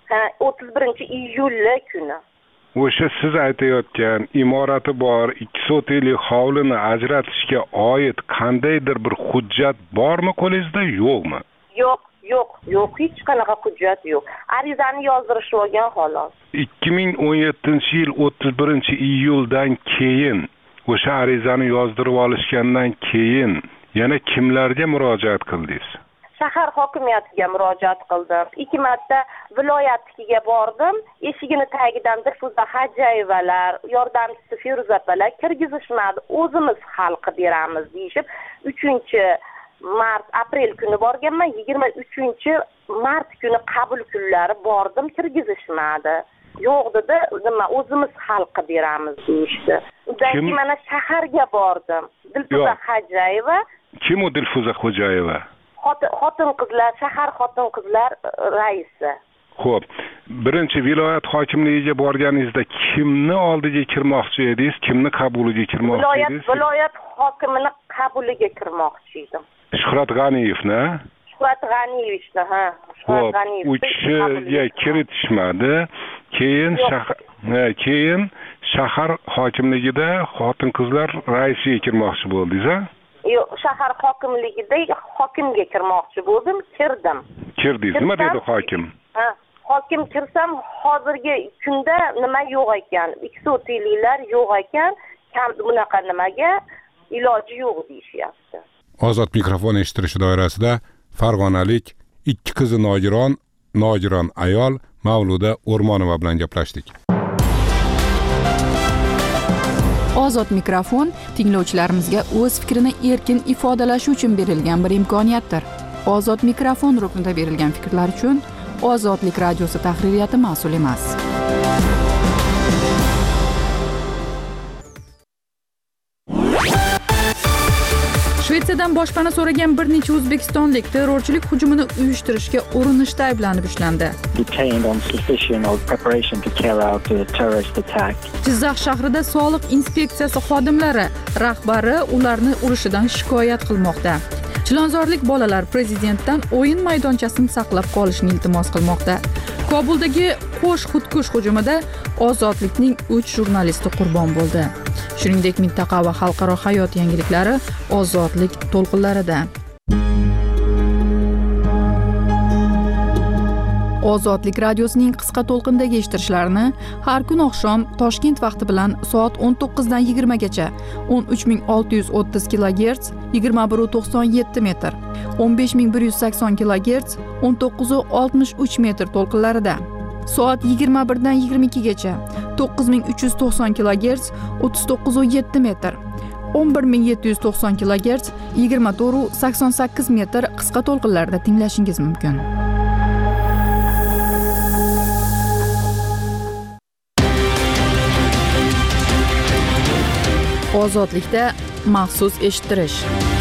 Speaker 14: 31-iyul kuni.
Speaker 6: O'sha siz aytayotgan imorati bor 2 so'tiylik hovlini ajratishga oid qandaydir bir hujjat bormi qo'lingizda, yo'qmi?
Speaker 14: Yo'q, hech qanaqa hujjat yo'q. Arizani yozdirishib olgan xolos.
Speaker 6: 2017-yil 31-iyuldan keyin o'sha arizani yozdirib olishgandan keyin yana kimlarga murojaat qildingiz?
Speaker 14: Shahar hokimiyatiga murojaat qildim. 2 marta viloyatga bordim. Eshigini tagidan Dilfuza Hajayevalar, yordamchisi Feruza opalar kirgizishmadi. O'zimiz hal qilib beramiz deyishib, 3-aprel kuni borganman. 23-mart kuni qabul kunlari bordim, kirgizishmadi. Yo'q dedi, nima o'zimiz hal qilib beramiz deyishdi. Undan keyin mana shaharga bordim. Dilfuza Hajayeva.
Speaker 6: Kim u Dilfuza Hajayeva?
Speaker 14: Xotin-qizlar, shahar xotin-qizlar raisi.
Speaker 6: Xo'p, birinchi viloyat hokimligiga borganingizda kimni oldiga kirmoqchi edingiz, kimni qabuliga kirmoqchi edingiz?
Speaker 14: Viloyat hokimini qabuliga kirmoqchi edim.
Speaker 6: Shuhrat G'aniyevni?
Speaker 14: Shuhrat G'aniyevni, ha.
Speaker 6: Xo'p, u kishiga kiritishmadi. Keyin shahar hokimligida xotin-qizlar raisiga kirmoqchi bo'ldingiz-a?
Speaker 14: Yo'q, shahar hokimligida hokimga kirmoqchi bo'ldim, kirdim.
Speaker 6: Kirdingiz, nima dedi hokim?
Speaker 14: Ha, hokim kirsam hozirgi kunda nima yo'q ekan, eksotiklar yo'q ekan, bunaqa nimaga iloji yo'q deyishyapti.
Speaker 6: Ozod mikrofon eshittirish doirasida farg'onalik ikki qizi nogiron ayol Mavluda O'rmonova bilan gaplashdik.
Speaker 1: Ozod mikrofon tinglovchilarimizga o'z fikrini erkin ifodalashi uchun berilgan bir imkoniyatdir. Ozod mikrofon ruknida berilgan fikrlar uchun Ozodlik radiosi tahririyati mas'ul emas. Shvetsiyadan boshpana so'ragan bir necha o'zbekistonlik terrorchilik hujumini uyushtirishga urinishda ayblanib ushlandi. Jizzax shahrida soliq inspeksiyasi xodimlari rahbari ularni urishidan shikoyat qilmoqda. Chilonzorlik bolalar prezidentdan o'yin maydonchasini saqlab qolishni iltimos qilmoqda. Kobuldagi qo'sh xudkush hujumida Ozodlikning 3 jurnalisti qurbon bo'ldi. Shuningdek, mintaqa va xalqaro hayot yangiliklari Ozodlik to'lqinlarida. Ozodlik radiosining qisqa to'lqindagi eshittirishlarini har kun oqshom Toshkent vaqti bilan soat 19 dan 20 gacha 13630 kHz 2197 metr, 15180 kHz 1963 metr to'lqinlarida, soat 21 dan 22 gacha 9390 kHz 3907 metr, 11790 kHz 2488 metr qisqa to'lqinlarda tinglashingiz mumkin. Ozodlikda maxsus eshittirish.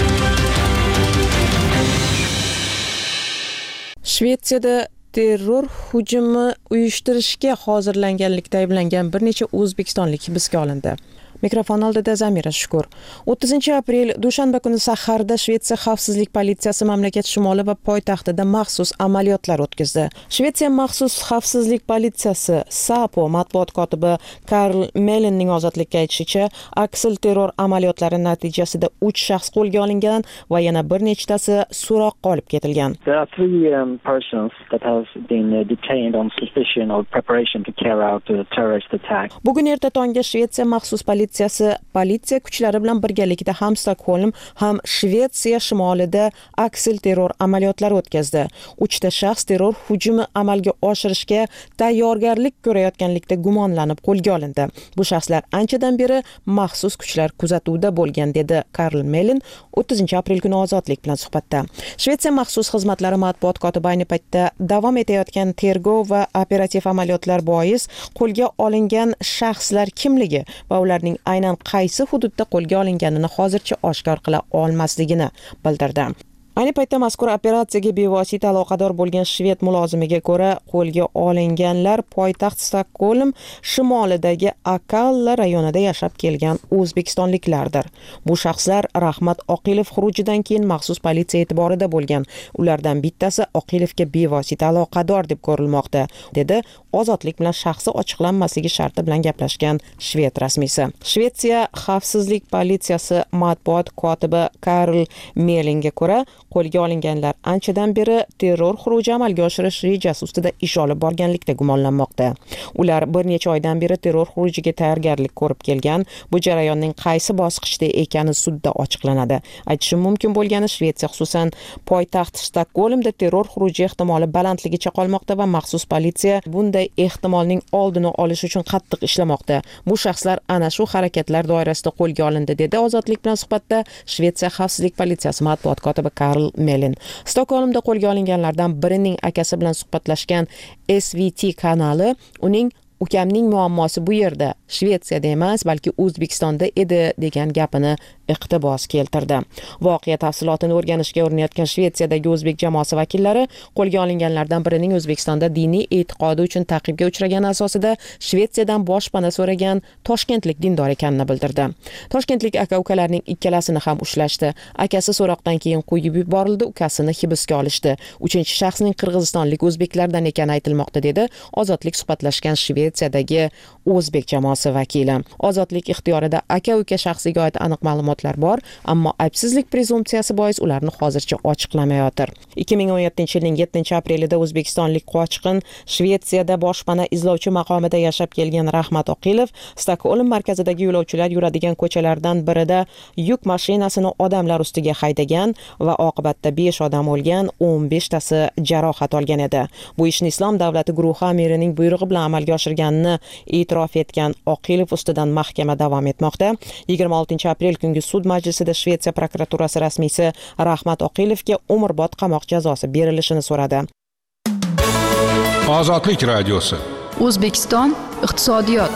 Speaker 4: Shvetsiyada terror hujumi uyushtirishga hozirlanganlikda ayblangan bir necha o'zbekistonlik hibsga olindi. Mikrofon oldida Zamira Shukur. 30-aprel dushanba kuni saharda Shvetsiya xavfsizlik politsiyasi mamlakat shimoli va poytaxtida maxsus amaliyotlar o'tkazdi. Shvetsiya maxsus xavfsizlik politsiyasi SAPO matbuot kotibi Karl Melinning ozodlikka aytishicha, aksil terror amaliyotlari natijasida 3 shaxs qo'lga olingan va yana bir nechtasi so'roqqa olib ketilgan.
Speaker 15: There are 3 persons that have been detained on suspicion of preparation to carry out a terrorist attack.
Speaker 4: Bugun erta tongga Shvetsiya maxsus politsiya kuchlari bilan birgalikda ham Stokholm, ham Shvetsiya shimolida aksil terror amaliyotlari o'tkazdi. 3 ta shaxs terror hujumi amalga oshirishga tayyorgarlik ko'rayotganlikda gumonlanib qo'lga olindi. Bu shaxslar anchadan beri maxsus kuchlar kuzatuvida bo'lgan, dedi Karl Melin 30-aprel kuni Ozodlik bilan suhbatda. Shvetsiya maxsus xizmatlari matbuot kotibi ayni paytda davom etayotgan tergov va operativ amaliyotlar bois qo'lga olingan shaxslar kimligi va ularning aynan qaysi hududda qo'lga olinganini hozircha oshkor qila olmasligini bildirdi. Ayni paytda mazkur operatsiyaga bevosita aloqador bo'lgan shved mulozimiga ko'ra, qo'lga olinganlar poytaxt Stokholm shimolidagi Akalla rayonida yashab kelgan o'zbekistonliklardir. Bu shaxslar Rahmat Oqilov xurujidan keyin maxsus politsiya e'tiborida bo'lgan. Ulardan bittasi Oqilovga bevosita aloqador deb ko'rilmoqda, dedi Ozodlik bilan shaxsi ochiqlanmasligi sharti bilan gaplashgan shved rasmiysi. Shvetsiya xavfsizlik politsiyasi matbuot kotibi Karl Melingga ko'ra, qo'lga olinganlar anchadan beri terror xuruji amalga oshirish rejasi ustida ish olib borganlikda gumonlanmoqda. Ular bir necha oydan beri terror xurujiga tayyorgarlik ko'rib kelgan. Bu jarayonning qaysi bosqichda ekani sudda ochiqlanadi. Aytishim mumkin bo'lgani, Shvetsiya xususan poytaxt Stokholmda terror xuruji ehtimoli balandligicha qolmoqda va maxsus politsiya bunday ehtimolning oldini olish uchun qattiq ishlamoqda. Bu shaxslar ana shu harakatlar doirasida qo'lga olindi, dedi Ozodlik bilan suhbatda Shvetsiya xavfsizlik politsiyasi matbuot kotibi Karl Melin. Stokholmda qo'lga olinganlardan birining akasi bilan suhbatlashgan SVT kanali uning ukamning muammosi bu yerda, Shvetsiyada emas, balki O'zbekistonda edi degan gapini iqtibos keltirdi. Voqea tafsilotini o'rganishga urinayotgan Shvetsiyadagi o'zbek jamoasi vakillari qo'lga olinganlardan birining O'zbekistonda diniy e'tiqodi uchun ta'qibga uchragani asosida Shvetsiyadan boshpana so'ragan toshkentlik dindor ekanini bildirdi. Toshkentlik aka-ukalarning ikkalasini ham ushlashdi. Akasi so'roqdan keyin qo'yib yuborildi, ukasini hibsga olishdi. 3-shaxsning qirg'izistonlik o'zbeklardan ekani aytilmoqda, dedi Ozodlik suhbatlashgan shved Shvetsiyadagi o'zbek jamoasi vakili. Ozodlik ixtiyorida aka-uka shaxsiga oid aniq ma'lumotlar bor, ammo aybsizlik prezumpsiyasi bois ularni hozircha ochiqlamayotir. 2017-yilning 7-aprelida o'zbekistonlik qochqin Shvetsiyada boshpana izlovchi maqomida yashab kelgan Rahmat Oqilov Stokgolm markazidagi yo'lovchilar yuradigan ko'chalardan birida yuk mashinasini odamlar ustiga haydagan va oqibatda 5 odam o'lgan, 15 tasi jarohat olgan edi. Bu ishni Islom davlati guruhi amirining buyrug'i bilan amalga oshirganini e'tirof etgan Oqilov ustidan mahkama davom etmoqda. 26-aprel kungi sud majlisida Shvetsiya prokuraturasi rasmiysi Rahmat Oqilovga umrbod qamoq jazosi berilishini so'radi.
Speaker 6: Ozodlik radiosi.
Speaker 1: O'zbekiston iqtisodiyot.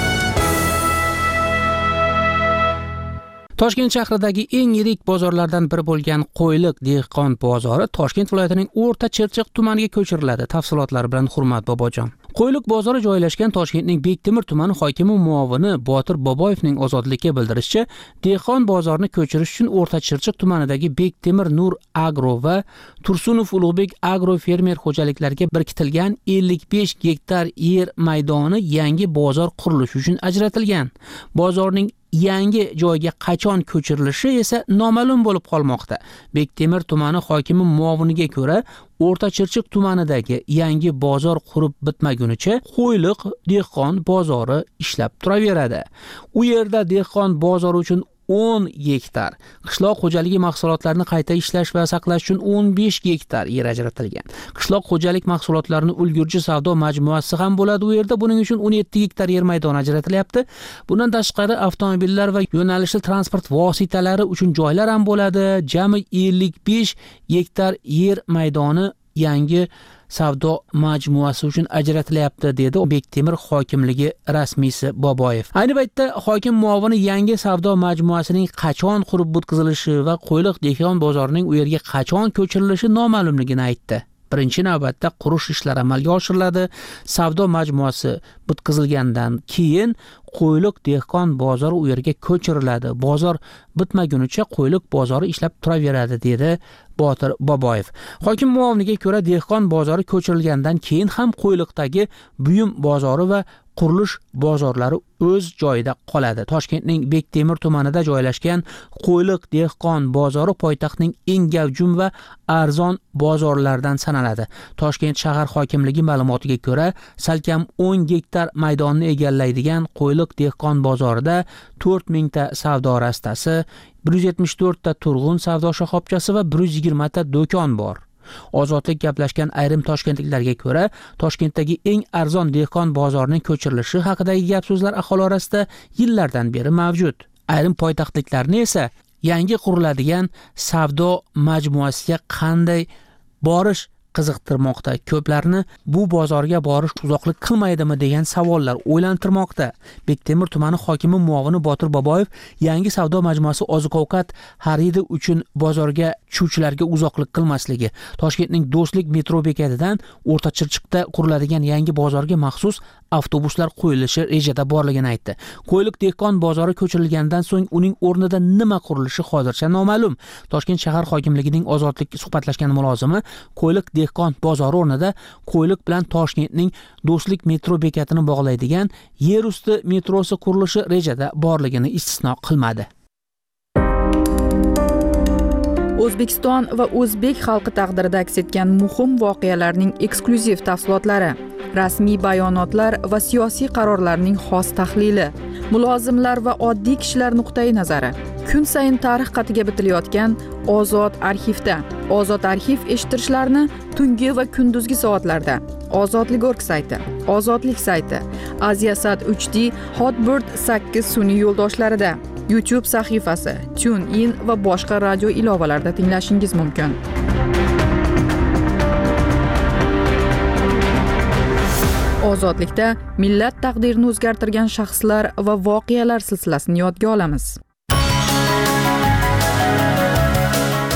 Speaker 3: Toshkent shahridagi eng yirik bozorlardan biri bo'lgan Qo'yliq dehqon bozori Toshkent viloyatining O'rta Chirchiq tumaniga ko'chiriladi. Tafsilotlar bilan Hurmat Bobojon. Qo'yliq bozori joylashgan Toshkentning Bektemir tumani hokimi muovini Botir Boboyevning Ozodlikka bildirishicha, dehqon bozorini ko'chirish uchun O'rta Chirchiq tumanidagi Bektemir Nur Agro va Tursunov Ulug'bek Agro fermer xo'jaliklariga biriktirilgan 55 gektar yer maydoni yangi bozor qurilishi uchun ajratilgan. Bozorning yangi joyga qachon ko'chirilishi esa noma'lum bo'lib qolmoqda. Bektemir tumani hokimi muoviniga ko'ra, O'rta Chirchiq tumanidagi yangi bozor qurib bitmagunicha Qo'yliq dehqon bozori ishlab turaveradi. U yerda dehqon bozori uchun 10 gektar, qishloq xo'jaligi mahsulotlarini qayta ishlash va saqlash uchun 15 gektar yer ajratilgan. Qishloq xo'jalik mahsulotlarini ulgurji savdo majmuasi ham bo'ladi u yerda. Buning uchun 17 gektar yer maydoni ajratilyapti. Bundan tashqari avtomobillar va yo'nalishli transport vositalari uchun joylar ham bo'ladi. Jami 55 gektar yer maydoni yangi savdo majmuasi uchun ajratilyapti, dedi Bektemir hokimligi rasmiysi Boboyev. Ayni paytda hokim muovini yangi savdo majmuasining qachon qurib bitkazilishi va Qo'yliq dehqon bozorining u yerga qachon ko'chirilishi noma'lumligini aytdi. Birinchi navbatda qurish ishlari amalga oshiriladi. Savdo majmuasi bitkazilgandan keyin Qo'yliq dehqon bozori u yerga ko'chiriladi. Bozor bitmagunicha Qo'yliq bozori ishlab turaveradi, dedi Botir Boboyev. Hokim muoviniga ko'ra, dehqon bozori ko'chirilgandan keyin ham Qo'yliqdagi buyum bozori va qurilish bozorlari o'z joyida qoladi. Toshkentning Bektemir tumanida joylashgan Qo'yliq dehqon bozori poytaxtning eng gavjum va arzon bozorlardan sanaladi. Toshkent shahar hokimligi ma'lumotiga ko'ra, salkam 10 gektar maydonni egallaydigan Qo'yliq dehqon bozorida 4000 ta savdo rastasi, 174 ta turg'un savdo shoxobchasi va 120 ta do'kon bor. Ozodlik gaplashgan ayrim toshkentliklarga ko'ra, Toshkentdagi eng arzon dehqon bozorining ko'chirilishi haqidagi gap-so'zlar aholi orasida yillardan beri mavjud. Ayrim poytaxtliklarni esa yangi quriladigan savdo majmuasiga qanday borish qiziqtirmoqda. Ko'plarni bu bozorga borish uzoqlik qilmaydimi degan savollar o'ylantirmoqda. Bektemir tumani hokimi muovini Botir Boboyev yangi savdo majmuasi oziq-ovqat xaridi uchun bozorga tushuvchilarga uzoqlik qilmasligi, Toshkentning Do'stlik metro bekatidan O'rta Chirchiqda quriladigan yangi bozorga maxsus avtobuslar qo'yilishi rejada borligini aytdi. Qo'yliq dehqon bozori ko'chirilgandan so'ng uning o'rnida nima qurilishi hozircha noma'lum. Toshkent shahar hokimligining Ozodlik suhbatlashgan mulozimi Qo'yliq dehqon bozori o'rnida Qo'yliq bilan Toshkentning Do'stlik metro bekatini bog'laydigan yer usti metrosi qurilishi rejada borligini istisno qilmadi.
Speaker 1: O'zbekiston va o'zbek xalqi taqdirida aks etgan muhim voqealarning eksklyuziv tafsilotlari, rasmiy bayonotlar va siyosiy qarorlarning xos tahlili, mulozimlar va oddiy kishilar nuqtai nazari. Kun sayin tarix qatiga bitilayotgan Ozod arxivda. Ozod arxiv eshittirishlarni tungi va kunduzgi soatlarda. Ozodlik.org sayti, Ozodlik sayti, Aziasat 3D, Hotbird 8 sun'iy yo'ldoshlarida, YouTube sahifasi, TuneIn va boshqa radio ilovalarida tinglashingiz mumkin. Ozodlikda millat taqdirini o'zgartirgan shaxslar va voqealar silsilasini yodga olamiz.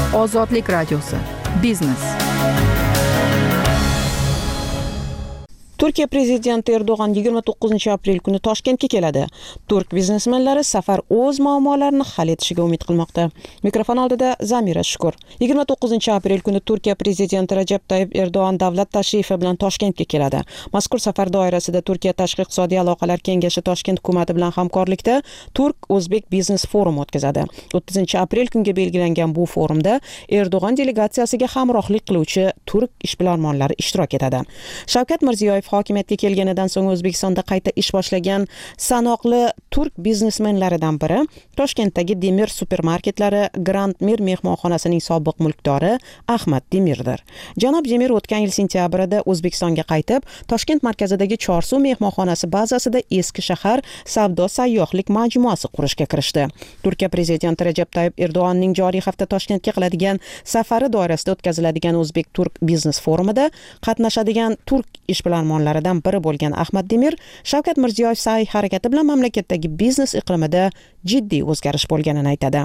Speaker 1: Ozodlik radiosi. Biznes.
Speaker 4: Turkiya prezidenti Erdo'g'an 29-aprel kuni Toshkentga keladi. Turk biznesmenlari safar o'z muammolarini hal etishiga umid qilmoqda. Mikrofon oldida Zamira Shukur. 29-aprel kuni Turkiya prezidenti Rajab Tayyip Erdo'g'an davlat tashrifi bilan Toshkentga keladi. Mazkur safar doirasida Turkiya tashqi iqtisodiy aloqalar kengashi Toshkent hukumati bilan hamkorlikda Turk-O'zbek biznes forumi o'tkazadi. 30-aprel kunga belgilangan bu forumda Erdo'g'an delegatsiyasiga hamrohlik qiluvchi turk ishbilarmonlari ishtirok etadi. Shavkat Mirziyoyev hokimiyatga kelganidan so'ng O'zbekistonda qayta ish boshlagan sanoqli turk biznesmenlaridan biri Toshkentdagi Demir supermarketlari Grand Mir mehmonxonasining sobiq mulkdori Ahmad Demirdir. Janob Demir o'tgan yil sentyabrida O'zbekistonga qaytib, Toshkent markazidagi Chorsu mehmonxonasi bazasida eski shahar savdo sayyohlik majmuasi qurishga kirishdi. Turkiya prezidenti Rajab Tayyip Erdo'g'anning joriy hafta Toshkentga qiladigan safari doirasida o'tkaziladigan O'zbek-Turk biznes forumida qatnashadigan turk ishbilarmonlaridan biri bo'lgan Ahmad Demir, Shavkat Mirziyoyev sa'y harakati bilan mamlakatdagi biznes iqlimida jiddiy o'zgarish bo'lganini aytadi.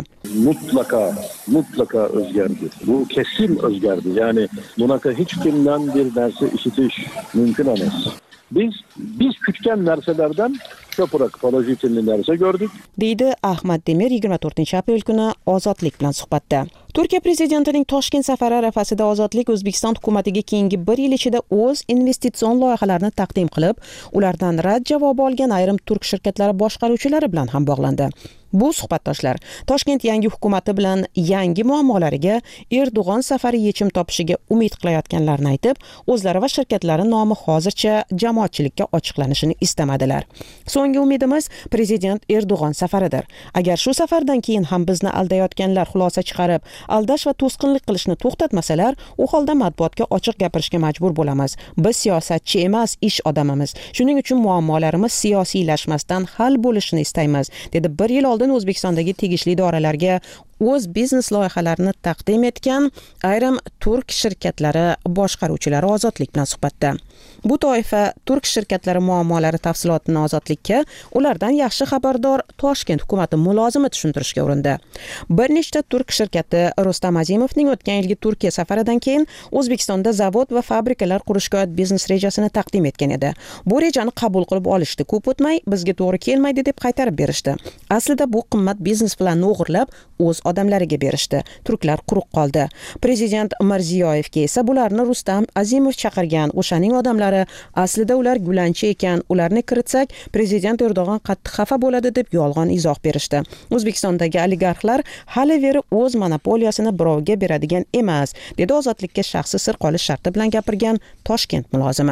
Speaker 16: Mutlaka o'zgardi. Bu kesin o'zgardi. Ya'ni bunaqa hech kimdan bir narsa eshitish mumkin emas. Biz kutgan narsalardan ko'proq pozitiv narsa ko'rdik,
Speaker 4: deydi Ahmad Demir 24-aprel kuni Ozodlik bilan suhbatda. Turkiya prezidentining Toshkent safari arafasida Ozodlik O'zbekiston hukumatiga keyingi 1 yil ichida o'z investitsion loyihalarini taqdim qilib, ulardan rad javobi olgan ayrim turk shirkatlari boshqaruvchilari bilan ham bog'landi. Bu suhbatdoshlar Toshkent yangi hukumati bilan yangi muammolariga Erdo'g'an safari yechim topishiga umid qilayotganlarni aytib, o'zlari va shirkatlari nomi hozircha jamoatchilikka ochiqlanishini istamadilar. So'nggi umidimiz prezident Erdo'g'an safaridir. Agar shu safardan keyin ham bizni aldayotganlar xulosa chiqarib, aldash va to'sqinlik qilishni to'xtatmasalar, u holda matbuotga ochiq gapirishga majbur bo'lamiz. Biz siyosatchi emas, ish odamimiz. Shuning uchun muammolarimiz siyosiylashmasdan hal bo'lishini istaymiz, dedi 1 yil oldin O'zbekistondagi tegishli idoralarga o'z biznes loyihalarini taqdim etgan ayrim turk shirkatlari boshqaruvchilari Ozodlik bilan suhbatda. Bu toifa turk shirkatlari muammolari tafsilotini Ozodlikka ulardan yaxshi xabardor Toshkent hukumati mulozimi tushuntirishga urindi. Bir nechta turk shirkati Rustam Azimovning o'tgan yilgi Turkiya safaridan keyin O'zbekistonda zavod va fabrikalar qurishga oid biznes rejasini taqdim etgan edi. Bu rejani qabul qilib olishdi. Ko'p o'tmay bizga to'g'ri kelmaydi deb qaytarib berishdi. Aslida bu qimmat biznes planni o'g'irlab o'z odamlariga berishdi. Turklar quruq qoldi. Prezident Mirziyoyevga esa bularni Rustam Azimov chaqirgan. O'shaning odamlari aslida ular gulanchi ekan. Ularni kiritsak, prezident Erdo'g'an qattiq xafa bo'ladi deb yolg'on izoh berishdi. O'zbekistondagi oligarxlar hali-veri o'z monopoliyasini birovga beradigan emas, dedi Ozodlikka shaxsi sir qolish sharti bilan gapirgan Toshkent mulozimi.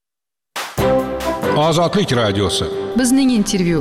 Speaker 6: Ozodlik radiosi.
Speaker 1: Bizning intervyu.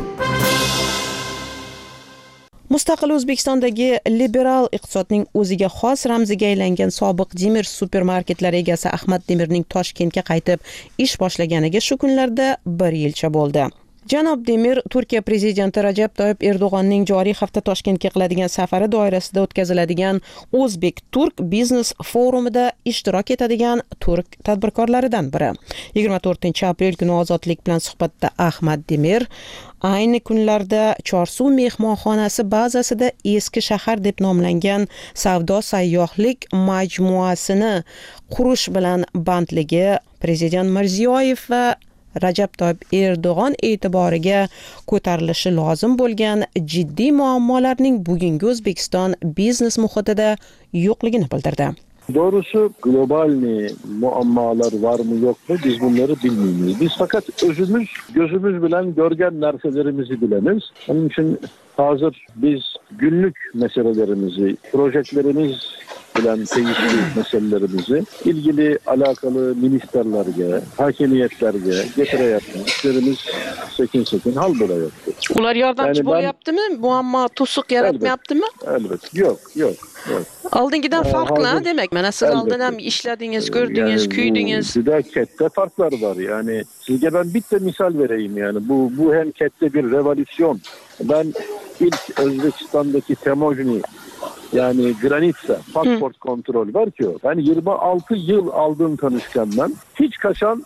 Speaker 4: Mustaqil O'zbekistondagi liberal iqtisodning o'ziga xos ramziga aylangan sobiq Demir supermarketlari egasi Ahmad Demirning Toshkentga qaytib ish boshlaganiga shu kunlarda 1 yilcha bo'ldi. Janob Demir Turkiya prezidenti Rajab Tayyip Erdo'g'anning joriy hafta Toshkentga qiladigan safari doirasida o'tkaziladigan O'zbek-Turk biznes forumida ishtirok etadigan turk tadbirkorlaridan biri. 24-aprel kuni Ozodlik bilan suhbatda Ahmad Demir ayni kunlarda Chorsu mehmonxonasi bazasida eski shahar deb nomlangan savdo sayyohlik majmuasini qurish bilan bandligi prezident Mirziyoyev va Rajab Tayyip Erdo'g'an e'tiboriga ko'tarilishi lozim bo'lgan jiddiy muammolarning bugungi O'zbekiston biznes muhitida yo'qligini bildirdi.
Speaker 16: Doğrusu global muammalar var mı yok mu biz bunları bilmiyoruz. Biz fakat gözümüz bilen görgen narselerimizi bileniz. Onun için hazır biz günlük meselelerimizi, projelerimiz bilen teyitli meselelerimizi ilgili alakalı ministerlerge, hakimiyetlerge getireyapmiz. İşlerimiz sekin hal bo'layapti.
Speaker 4: Ular yordamchi bo'lyaptimi? Muammo to'siq yaratmayaptimi?
Speaker 16: Elbet. Yok.
Speaker 4: Oldingidan farqli demek. Mana siz oldin ham ishladingiz, ko'rdingiz, kuydingiz.
Speaker 16: Juda katta farklar var. Yani sizge ben bitta misal vereyim yani. Bu hem katta bir revolüsyon. Ben ilk Özbekistan'daki Temojni yani Granitsa pasport kontrol var ki o. Ben 26 yıl aldığım tanışkandan hiç kaçan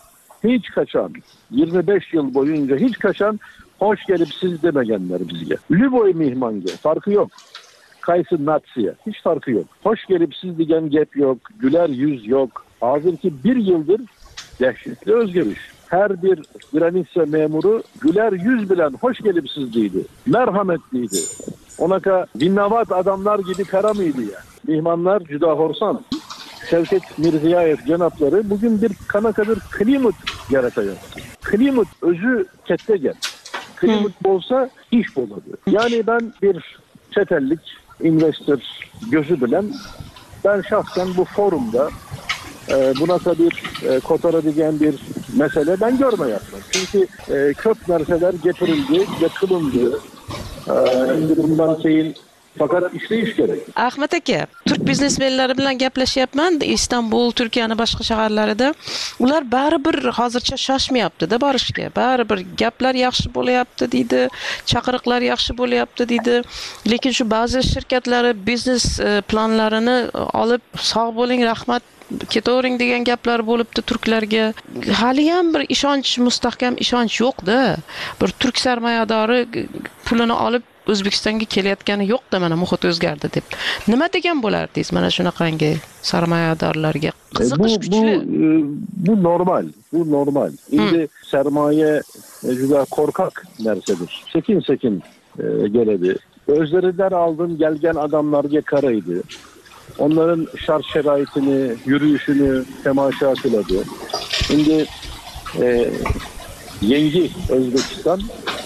Speaker 16: 25 yıl boyunca hiç kaçan hoş gelip siz demegenler bizge. Lüboy mihmange farkı yok. Kaysı natsiye hiç farkı yok. Hoş gelip siz diyen gep yok. Güler yüz yok. Hazır ki 1 yıldır dehşetli özgürlük. her bir granitsa memuru güler yüz bilen hoş gelipsiz deydi. Merhametliydi. Onaka dinnavat adamlar gibi kara mıydı ya? Mihmanlar Cüda Horsan, Şevket Mirziyayev cenapları bugün bir kanakadır klimat yaratıyor. Klimat özü ketteger. Klimat olsa iş boladı. Yani ben bir çetellik, investor gözü bilen, ben şahsen bu forumda buna tabi kotarabileceğim bir mesele ben görme yaptım. Çünkü köp narseler getirildi, kılındı. Bundan keyin fakat işleyiş gerek.
Speaker 17: Ahmet aka, Türk biznesmenlari bilan gaplashyapman. İstanbul, Turkiyaning boshqa shaharlarida. Ular baribir hozircha shoshmayapti-da borishga. Baribir gaplar yaxshi bo'lyapti deydi, chaqiriqlar yaxshi bo'lyapti deydi. Lekin shu ba'zi shirkatlari biznes planlarini olib, sog' bo'ling, rahmat, ketavering degan gaplar bo'libdi turklarga. Hali ham bir ishonch, mustahkam ishonch yo'q-da. Bir turk sarmoyadori pulini olib O'zbekistonga kelayotgani yo'q-da, mana muhit o'zgardi deb. Nima degan bo'lardingiz mana shunaqangi sarmoyadorlarga? Qiziqish kuchli.
Speaker 16: Bu normal. Bu normal. Endi sermaye juda korkak narsadir. Sekin geledi. Özlerinden aldın gelgen adamlarga karaydı. Onların şart şeraitini, yürüyüşünü temaşa kıladı. Şimdi yengi Özbekistan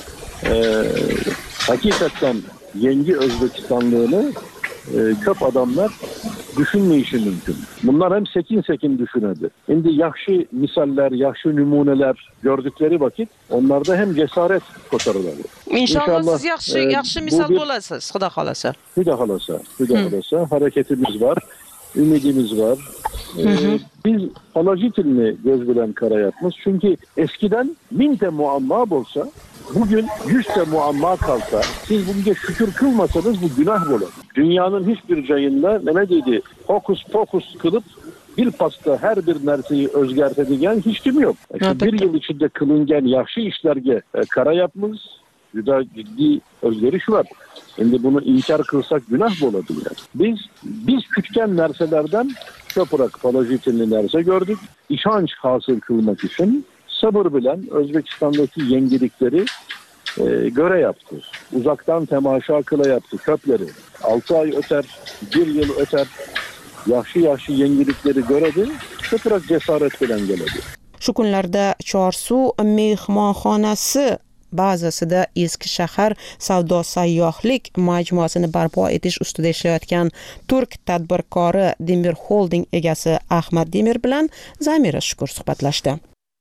Speaker 16: hakikaten yengi Özbekistanlığını köp adamlar düşünmeyişi mümkün. Bunlar hem sekin düşünedi. Şimdi yaxşı misaller, yaxşı numuneler gördükleri vakit onlarda hem cesaret kotarırlar.
Speaker 17: İnşallah siz yaxşı misal bo'lasiz, Xudo xolasa.
Speaker 16: Xudo xolasa hareketimiz var, ümidimiz var. Biz Palajitilni göz bilen karayatmız. Çünkü eskiden 1000 muamma olsa, bugün 100 muamma kalsa, siz bugün şükür kılmasanız bu günah olur. Dünyanın hiçbir cayında ne dedi? Hokus pokus kılıp bir pasta her bir narseyi özgertedigen hiç kim yok. Bir yıl içinde kılıngan yaxşı işlerge kara yapmız, juda ciddi özgeriş var. Şimdi bunu inkar kılsak günah olabilir. Biz küçken narselerden köpürak Palajitilni narse gördük. İşanç hasıl kılmak için sabır bilen Özbekistan'daki yengilikleri göre yaptı. Uzaktan temaşa kıla yaptı köpleri. 6 ay öter, 1 yıl öter. Yaxşı yengilikleri göredi. Köpürak cesaret bilen geledi.
Speaker 4: Shu kunlarda Chorsu mehmonxonasi bazasida eski shahar savdo sayyohlik majmuasini barpo etish ustida ishlayotgan turk tadbirkori Demir Holding egasi Ahmad Demir bilan Zamira Shukur suhbatlashdi.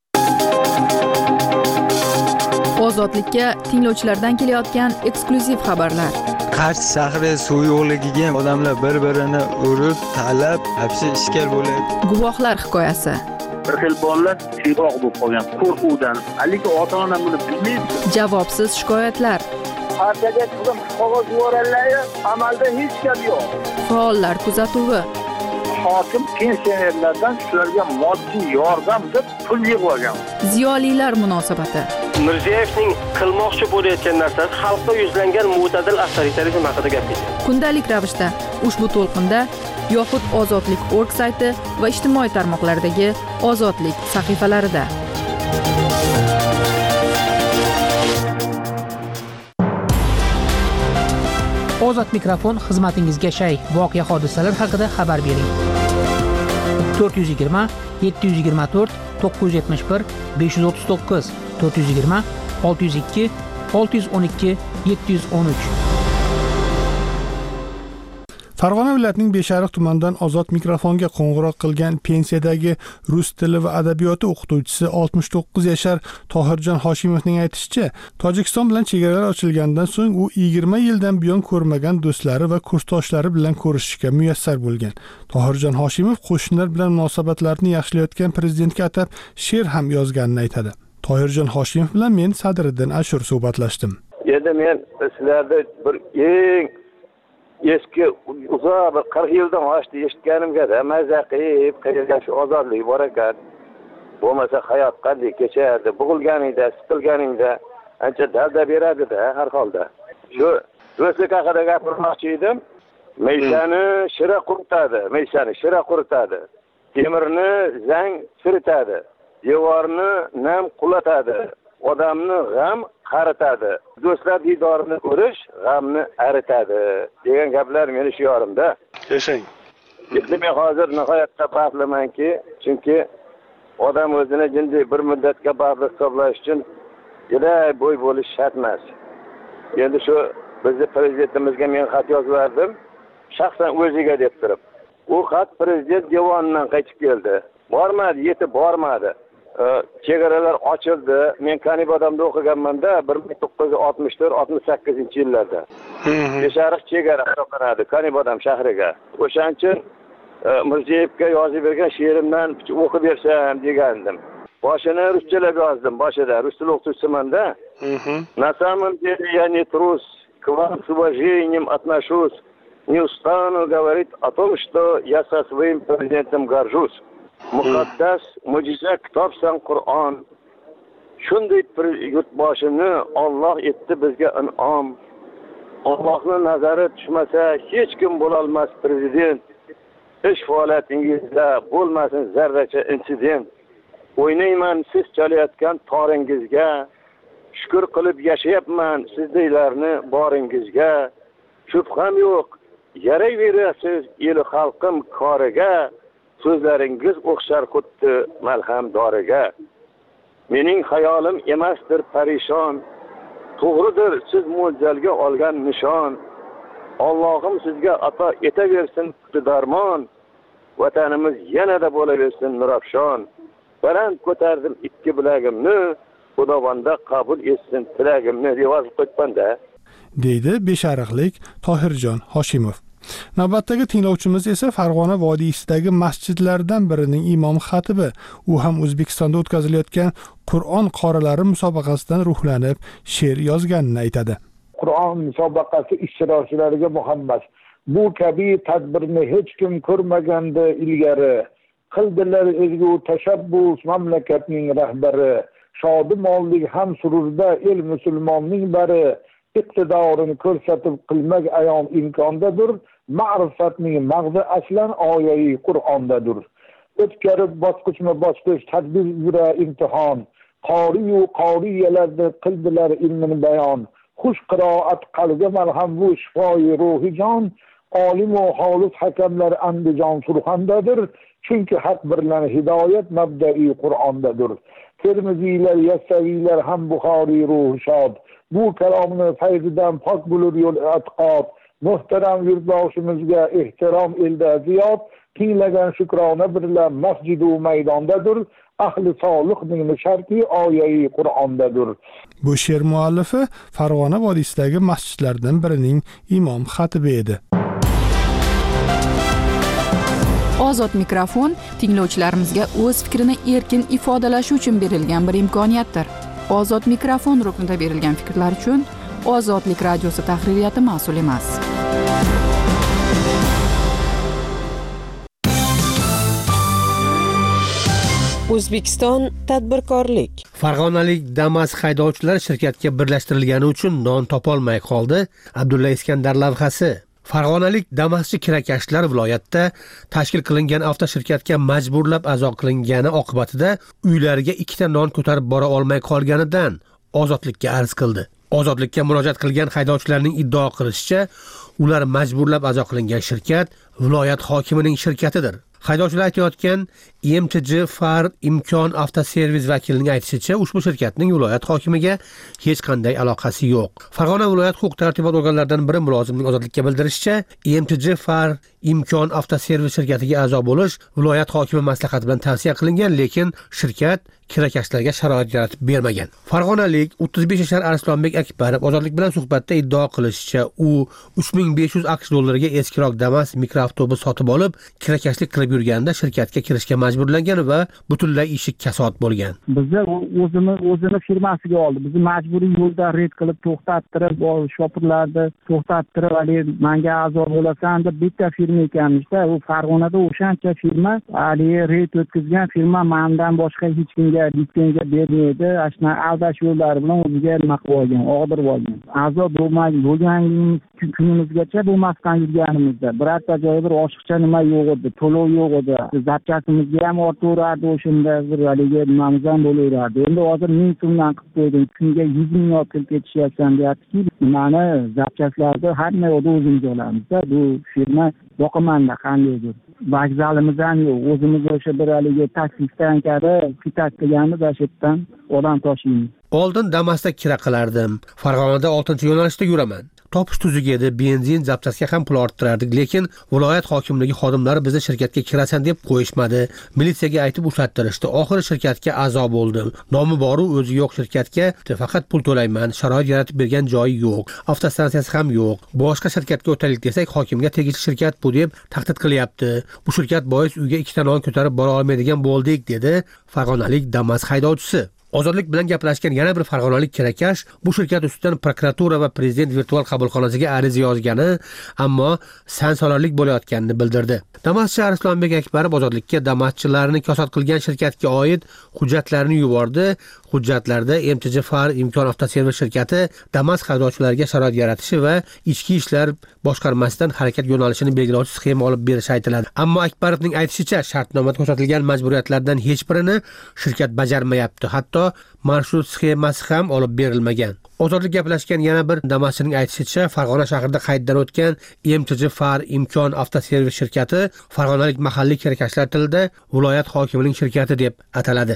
Speaker 1: Ozodlikka tinglovchilardan kelayotgan eksklyuziv xabarlar.
Speaker 18: Qarshi shahri suv yo'qligiga odamlar bir-birini urib, talab, hapsi ishkal bo'ladi.
Speaker 1: Guvohlar hikoyasi.
Speaker 19: Bir xil bolalar siyroq bo'lib qolgan qo'rquvdan, lekin ota-ona buni bilmaydi.
Speaker 1: Javobsiz shikoyatlar.
Speaker 19: Partiyaga chiqib qog'oz yuborganlar, amalda hech gap yo'q.
Speaker 1: Faollar kuzatuvi.
Speaker 19: Hokim pensionerlardan shularga moddiy yordam deb pul yig'ib olgan.
Speaker 1: Ziyolilar munosabati.
Speaker 20: Mirziyevning qilmoqchi bo'layotgan narsasi xalqqa yuzlangan mo'tadil avtoritarizm haqida gapirdi.
Speaker 1: Kundalik ravishda ushbu to'lqinda yoxud ozodlik.org sayti va ijtimoiy tarmoqlardagi ozodlik sahifalarida.
Speaker 3: Ozod mikrofon xizmatingizga shay. Voqea hodisalar haqida xabar bering. 420 724 971 539 420 602 612 713.
Speaker 12: Farg'ona viloyatining Beshariq tumanidan ozod mikrofonga qo'ng'iroq qilgan pensiyadagi rus tili va adabiyoti o'qituvchisi 69 yashar Tohirjon Hoshimovning aytishicha, Tojikiston bilan chegaralar ochilgandan so'ng u 20 yildan buyon ko'rmagan do'stlari va kursdoshlari bilan ko'rishishga muyassar bo'lgan. Tohirjon Hoshimov qo'shnilar bilan munosabatlarni yaxshilayotgan prezidentga atab she'r ham yozganini aytadi. Tohirjon Hoshimov bilan men Sadriddin Ashur suhbatlashdim.
Speaker 19: Endi men sizlarda bir eng eski uzoq bir 40 yildan oshdi eshitganimga-da mazza qilib qilgan shu ozodlik bor ekan. Bo'lmasa hayot qanday kechardi, bug'ilganingda, siqilganingda ancha dalda beradi-da har holda. Shu do'stlik haqida gapirmoqchi edim. Meysani shira quritadi, temirni zang chiritadi. devorni nam qulatadi, odamni g'am qaritadi, do'stlar diydorini ko'rish g'amni aritadi degan gaplar meni shiorimda.
Speaker 20: Yashang.
Speaker 19: Men hozir nihoyatda baxtlimanki, chunki odam o'zini jinday bir muddatga baxtli hisoblash uchun juda bo'y bo'lish shart emas. Endi shu bizni prezidentimizga men xat yozib shaxsan o'ziga deb turib. U xat prezident devonidan qaytib keldi. Bormadi, yetib bormadi. Chegaralar ochildi. Men Kanibodamda o'qiganman-da 1964-68-yillarda. Beshariq chegara hisoblanadi Kanibodam shahriga. O'shaning uchun Mirziyevga yozib bergan she'rimdan o'qib bersam degandim. Boshini ruschalab yozdim, boshida rus tili o'qituvchisiman-da. На самом деле я не трус, к вам с уважением отношусь. Не устану говорить о том, что я со своим президентом горжусь. Muqaddas mo'jiza kitobsan Qur'on. Shunday bir yurtboshini Alloh etdi bizga in'om. Allohning nazari tushmasa hech kim bo'la olmas prezident. Ish faoliyatingizda bo'lmasin zarracha insident. O'ynayman siz chalayotgan toringizga. Shukr qilib yashayapman sizdeylarni boringizga. Shubham yo'q, yarayverasiz el xalqim koriga. So'zlaringiz o'xshar xuddi malham doriga. Mening xayolim emasdir parishon. To'g'ridir siz mo'ljalga olgan nishon. Allohim sizga ato etaversin darmon. Vatanimiz yanada bo'laversin nurafshon. Baland ko'tardim ikki bilagimni, Xudovanda qabul etsin tilagimni deb yozib qo'yibman-da,
Speaker 12: deydi beshariqlik Tohirjon Hoshimov. Navbatdagi tinglovchimiz esa Farg'ona vodiysidagi masjidlardan birining imom xatibi. U ham O'zbekistonda o'tkazilayotgan Qur'on qorilari musobaqasidan ruhlanib she'r yozganini aytadi.
Speaker 16: Qur'on musobaqasi ishtirokchilariga muhabbat. Bu kabi tadbirni hech kim ko'rmaganda ilgari. Qildilar ezgu tashabbus mamlakatning rahbari. Shodi-mollik ham sururda el musulmonning bari. iqtidorini ko'rsatib qilmak ayon imkondadir. Ma'rifatning mag'zi aslan oyai Qur'ondadir. O'tkarib bosqichma-bosqich tadbir yura imtihon. Qoriyu qoriyalarda qildilar ilmini bayon. Xush qiroat qalbga malham bu shifoyi ruhi jon. Olim va xolis hakamlar Andijon Surxondadir. Chunki haq birlan hidoyat mabda'i Qur'ondadir. Termiziylar, Yassaviylar ham Buxoriy ruhi shod. Bu kalomni fayzidan pok bo'lur yo'l e'tiqod. Muhtaram yurtboshimizga ehtirom elda ziyod. Tinglagan shukrona birlar masjidu maydondadir. Ahli solihning sharti oyai Qur'ondadir.
Speaker 12: Bu she'r muallifi Farg'ona vodiysidagi masjidlardan birining imom xatibi edi.
Speaker 1: Ozod mikrofon tinglovchilarimizga o'z fikrini erkin ifodalashi uchun berilgan bir imkoniyatdir. Ozod mikrofon ruknida berilgan fikrlar uchun Ozodlik radiosi tahririyati mas'ul emas.
Speaker 4: O'zbekiston tadbirkorlik.
Speaker 21: Farg'onalik Damas haydovchilari shirkatga birlashtirilgani uchun non topolmay qoldi. Abdulla Iskandar lavhasi. Farg'onalik Damaschi kirakashlar viloyatda tashkil qilingan avtoshirkatga majburlab a'zo qilingani oqibatida uylariga ikkita non ko'tarib bora olmay qolganidan ozodlikka arz qildi. Ozodlikka murojaat qilgan haydovchilarning iddao qilishicha, ular majburlab a'zo qilingan shirkat viloyat hokimining shirkatidir. Haydovchilar aytayotgan EMTJ Far Imkon avtoservis vakilining aytishicha, ushbu shirkatning viloyat hokimiga hech qanday aloqasi yo'q. Farg'ona viloyat huquq-tartibot organlaridan biri mulozimning ozodlikka bildirishicha, EMTJ Far Imkon avtoservis shirkatiga a'zo bo'lish viloyat hokimi maslahati bilan tavsiya qilingan, lekin shirkat kirakashlarga sharoit yaratib bermagan. Farg'onalik 35 yashar Arslonbek Akbarov ozodlik bilan suhbatda iddao qilishicha, u 3500 AQSh dollariga eskiroq Damas mikroavtobus sotib olib, kirakashlik qilib yurganida shirkatga kirishga majburlangan va butunlay ishi kasod bo'lgan.
Speaker 15: Bizda o'zini firmasiga oldi. Bizni majburiy yo'lda red qilib to'xtattirib, shopirlarni to'xtattirib, "Ali, menga a'zo bo'lasan" deb bitta firma ekanmiz-da. U Farg'onada o'shancha firma, Ali red o'tkazgan firma mendan boshqa hech kimga litsenziya bermaydi. Ashna aldash yo'llari bilan o'ziga nima qilib olgan, og'dirib olgan. A'zo bo'lganimiz kunimizgacha bo'lmasdan yurganimizda birorta joyda bir oshiqcha nima yo'q edi, to'lov yo'q edi. Zapchasimizga ham ortaverardi, o'shanda bir haligi nimamiz ham bo'laverardi. Endi hozir 1000 so'mdan qilib qo'ydim. Kunga 100 ming olib kelib ketishyapsan deyaptiki, nimani zapchaslarni hamma yoqda o'zimiz olamiz-da. Bu firma boqimanda qandaydir. Vokzalimiz ham yo'q. O'zimiz o'sha bir haligi taksi stansiyada fitat qilganmiz, o'sha yerdan odam tashiymiz.
Speaker 21: Oldin Damas'da kira qilardim. Farg'onada 6-yo'nalishda yuraman. Topish tuzuk edi, benzin, zapchasga ham pul orttirardik, lekin viloyat hokimligi xodimlari bizni shirkatga kirasan deb qo'yishmadi. Militsiyaga aytib ushlattirishdi. Oxiri shirkatga a'zo bo'ldim. Nomi boru o'zi yo'q shirkatga faqat pul to'layman. Sharoit yaratib bergan joyi yo'q. Avtostansiyasi ham yo'q. Boshqa shirkatga o'taylik desak, hokimga tegishli shirkat bu deb tahdid qilyapti. Bu shirkat bois uyga 2 ta non ko'tarib bora olmaydigan bo'ldik, dedi farg'onalik Damas haydovchisi. Ozodlik bilan gaplashgan yana bir farg'onalik kirakash bu shirkat ustidan prokuratura va prezident virtual qabulxonasiga ariza yozgani, ammo sansolarlik bo'layotganini bildirdi. Damaschi Arslonbek Akbarov ozodlikka Damaschilarni kasod qilgan shirkatga oid hujjatlarni yubordi. Hujjatlarda MTJ Far imkon avtoservis shirkati Damas haydovchilariga sharoit yaratishi va ichki ishlar boshqarmasidan harakat yo'nalishini belgilovchi sxema olib berishi aytiladi. Ammo Akbarovning aytishicha, shartnomada ko'rsatilgan majburiyatlardan hech birini shirkat bajarmayapti. Hatto marshrut sxemasi ham olib berilmagan. Ozodlik gaplashgan yana bir Damaschining aytishicha, Farg'ona shahrida qayddan o'tgan MTJ Far imkon avtoservis shirkati farg'onalik mahalliy kirakashlar tilida viloyat hokimining shirkati deb ataladi.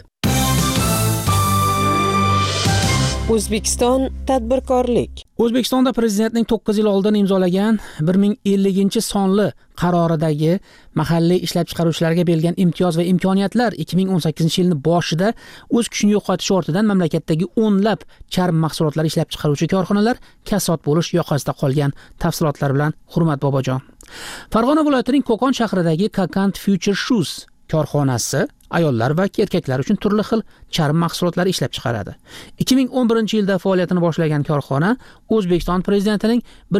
Speaker 4: O'zbekiston tadbirkorlik.
Speaker 3: O'zbekistonda prezidentning 9 yil oldin imzolagan 1050-sonli qaroridagi mahalliy ishlab chiqaruvchilarga berilgan imtiyoz va imkoniyatlar 2018-yilning boshida o'z kuchini yo'qotish ortidan mamlakatdagi o'nlab charm mahsulotlar ishlab chiqaruvchi korxonalar kasod bo'lish yoqasida qolgan. Tafsilotlar bilan Hurmat Bobojon. Farg'ona viloyatining Qo'qon shahridagi Kakant Future Shoes korxonasi ayollar va erkaklar uchun turli xil charm mahsulotlari ishlab chiqaradi. 2011-yilda faoliyatini boshlagan korxona O'zbekiston prezidentining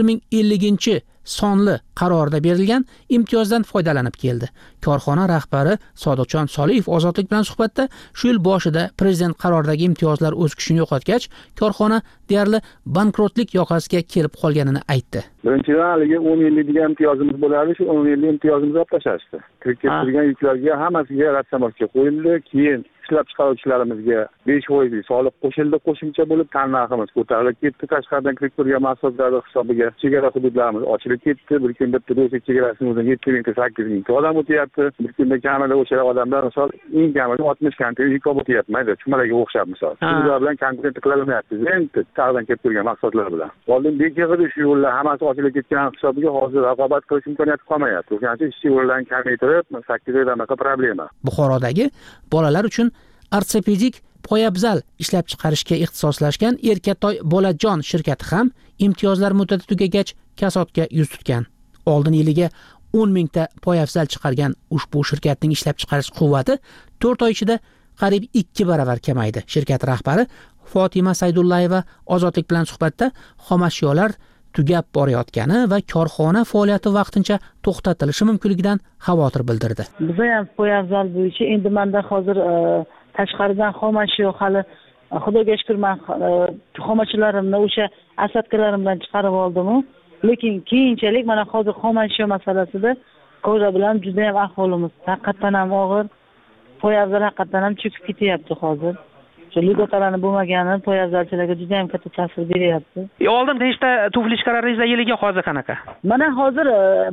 Speaker 3: 1050-sonli qarorida berilgan imtiyozdan foydalanib keldi. Korxona rahbari Sodiqjon Soliyev Ozodlik bilan suhbatda shu yil boshida prezident qaroridagi imtiyozlar o'z kuchini yo'qotgach, korxona deyarli bankrotlik yoqasiga kelib qolganini aytdi.
Speaker 5: Birinchidan haligi 10 yillik degan imtiyozimiz bo'lardi, shu 10 yillik imtiyozimizni olib tashlashdi. Kirib kelgan yuklarga hammasiga ratsamoqqa qo'yildi, keyin ishlab chiqaruvchilarimizga 5% soliq qo'shildi, qo'shimcha bo'lib tannarximiz ko'tarilib ketdi. Tashqaridan kirib turgan mahsulotlar hisobiga chegara hududlarimiz ochilib ketdi. Bir kunda Rossiya chegarasining o'zida 7 mingta 8 mingta odam o'tyapti. Bir kunda kamida o'sha odamlar misol eng kamida 60 kontener yuk olib o'tyapti. Chumalarga o'xshab misol. Ular bilan konkurent qilaolmayapti. Endi taqdan kelib turgan mahsulotlar bilan. Oldin bekig'ida shu yo'llar hammasi ochilib ketgan hisobiga hozir raqobat qilish imkoniyati qolmayapti. O'shaning ishchi yo'llarni kamaytirib 8 oydan problema.
Speaker 3: Buxorodagi bolalar uchun ortopedik poyabzal ishlab chiqarishga ixtisoslashgan Erkatoy Bolajon shirkati ham imtiyozlar muddati tugagach kasodga yuz tutgan. Oldin yiliga 10 mingta poyabzal chiqargan ushbu shirkatning ishlab chiqarish quvvati 4 oy ichida qariyb 2 baravar kamaydi. Shirkat rahbari Fotima Saydullayeva Ozodlik bilan suhbatda xomashyolar tugab borayotgani va korxona faoliyati vaqtincha to'xtatilishi mumkinligidan xavotir bildirdi.
Speaker 22: Biz ham poyabzal bo'yicha endi menda hozir tashqaridan xomashyo hali xudoga shukr men xomashyolarimni o'sha asabkalarim bilan chiqarib oldim. Lekin keyinchalik mana hozir xomashyo masalasida ko'ra bilan juda ham ahvolimiz haqiqatan ham og'ir. Poyabzal haqiqatan ham cho'kib ketyapti hozir. Shu ligotalarni bo'lmagani poyabzalchilarga juda ham katta ta'sir beryapti.
Speaker 3: Oldin nechta tufli chiqarardingiz yiliga, hozir qanaqa?
Speaker 22: Mana hozir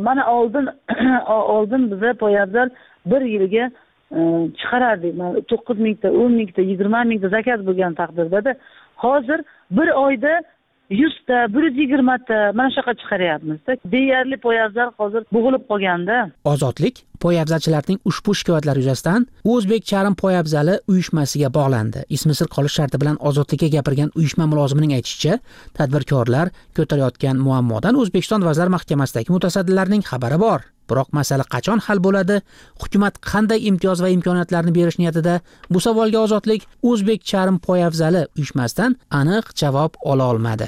Speaker 22: oldin biza poyabzal bir yilga chiqarardik. 9 mingta, 10 mingta, 20 mingta zakaz bo'lgan taqdirda hozir bir oyda 100 ta, 120 ta mana shunaqa chiqaryapmiz-da. Deyarli poyabzal hozir bo'g'ilib qolganda.
Speaker 3: Ozodlik poyabzalchilarning ushbu shikoyatlari yuzasidan O'zbek Charm poyabzali uyushmasiga bog'landi. Ismi sir qolish sharti bilan Ozodlikka gapirgan uyushma mulozimining aytishicha, tadbirkorlar ko'tarayotgan muammodan O'zbekiston Vazirlar Mahkamasidagi mutasaddilarning xabari bor. Biroq masala qachon hal bo'ladi? Hukumat qanday imtiyoz va imkoniyatlarni berish niyatida? Bu savolga Ozodlik O'zbek Charm poyabzali uyushmasidan aniq javob ola olmadi.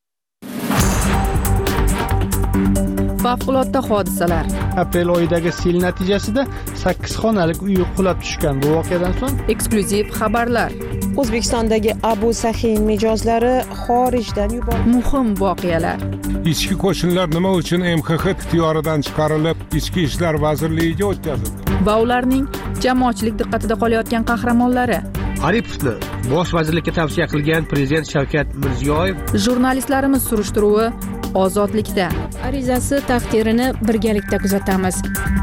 Speaker 1: Favqulodda hodisalar.
Speaker 12: Aprel oyidagi sel natijasida 8 xonalik uy qulab tushgan. Bu voqeadan so'ng
Speaker 1: eksklyuziv xabarlar.
Speaker 4: O'zbekistondagi Abu Sahin mijozlari xorijdan yuborildi.
Speaker 1: Muhim voqealar.
Speaker 6: Ichki qo'shinlar nima uchun MXX ixtiyoridan chiqarilib, Ichki ishlar vazirligiga o'tkazildi?
Speaker 1: va ularning jamoatchilik diqqatida qolayotgan qahramonlari.
Speaker 21: Aripovni bosh vazirlikka tavsiya qilgan prezident Shavkat Mirziyoyev.
Speaker 1: Jurnalistlarimiz surishtiruvi ozodlikda.
Speaker 7: Arizasi taqdirini birgalikda kuzatamiz.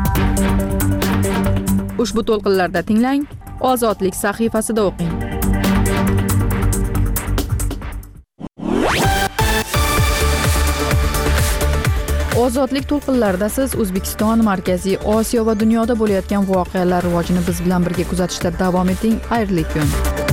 Speaker 1: Ushbu to'lqinlarda tinglang, Ozodlik sahifasida o'qing. Ozodlik to'lqinlarida siz O'zbekiston, Markaziy Osiyo va dunyoda bo'layotgan voqealar rivojini biz bilan birga kuzatishda davom eting. Xayrli kun.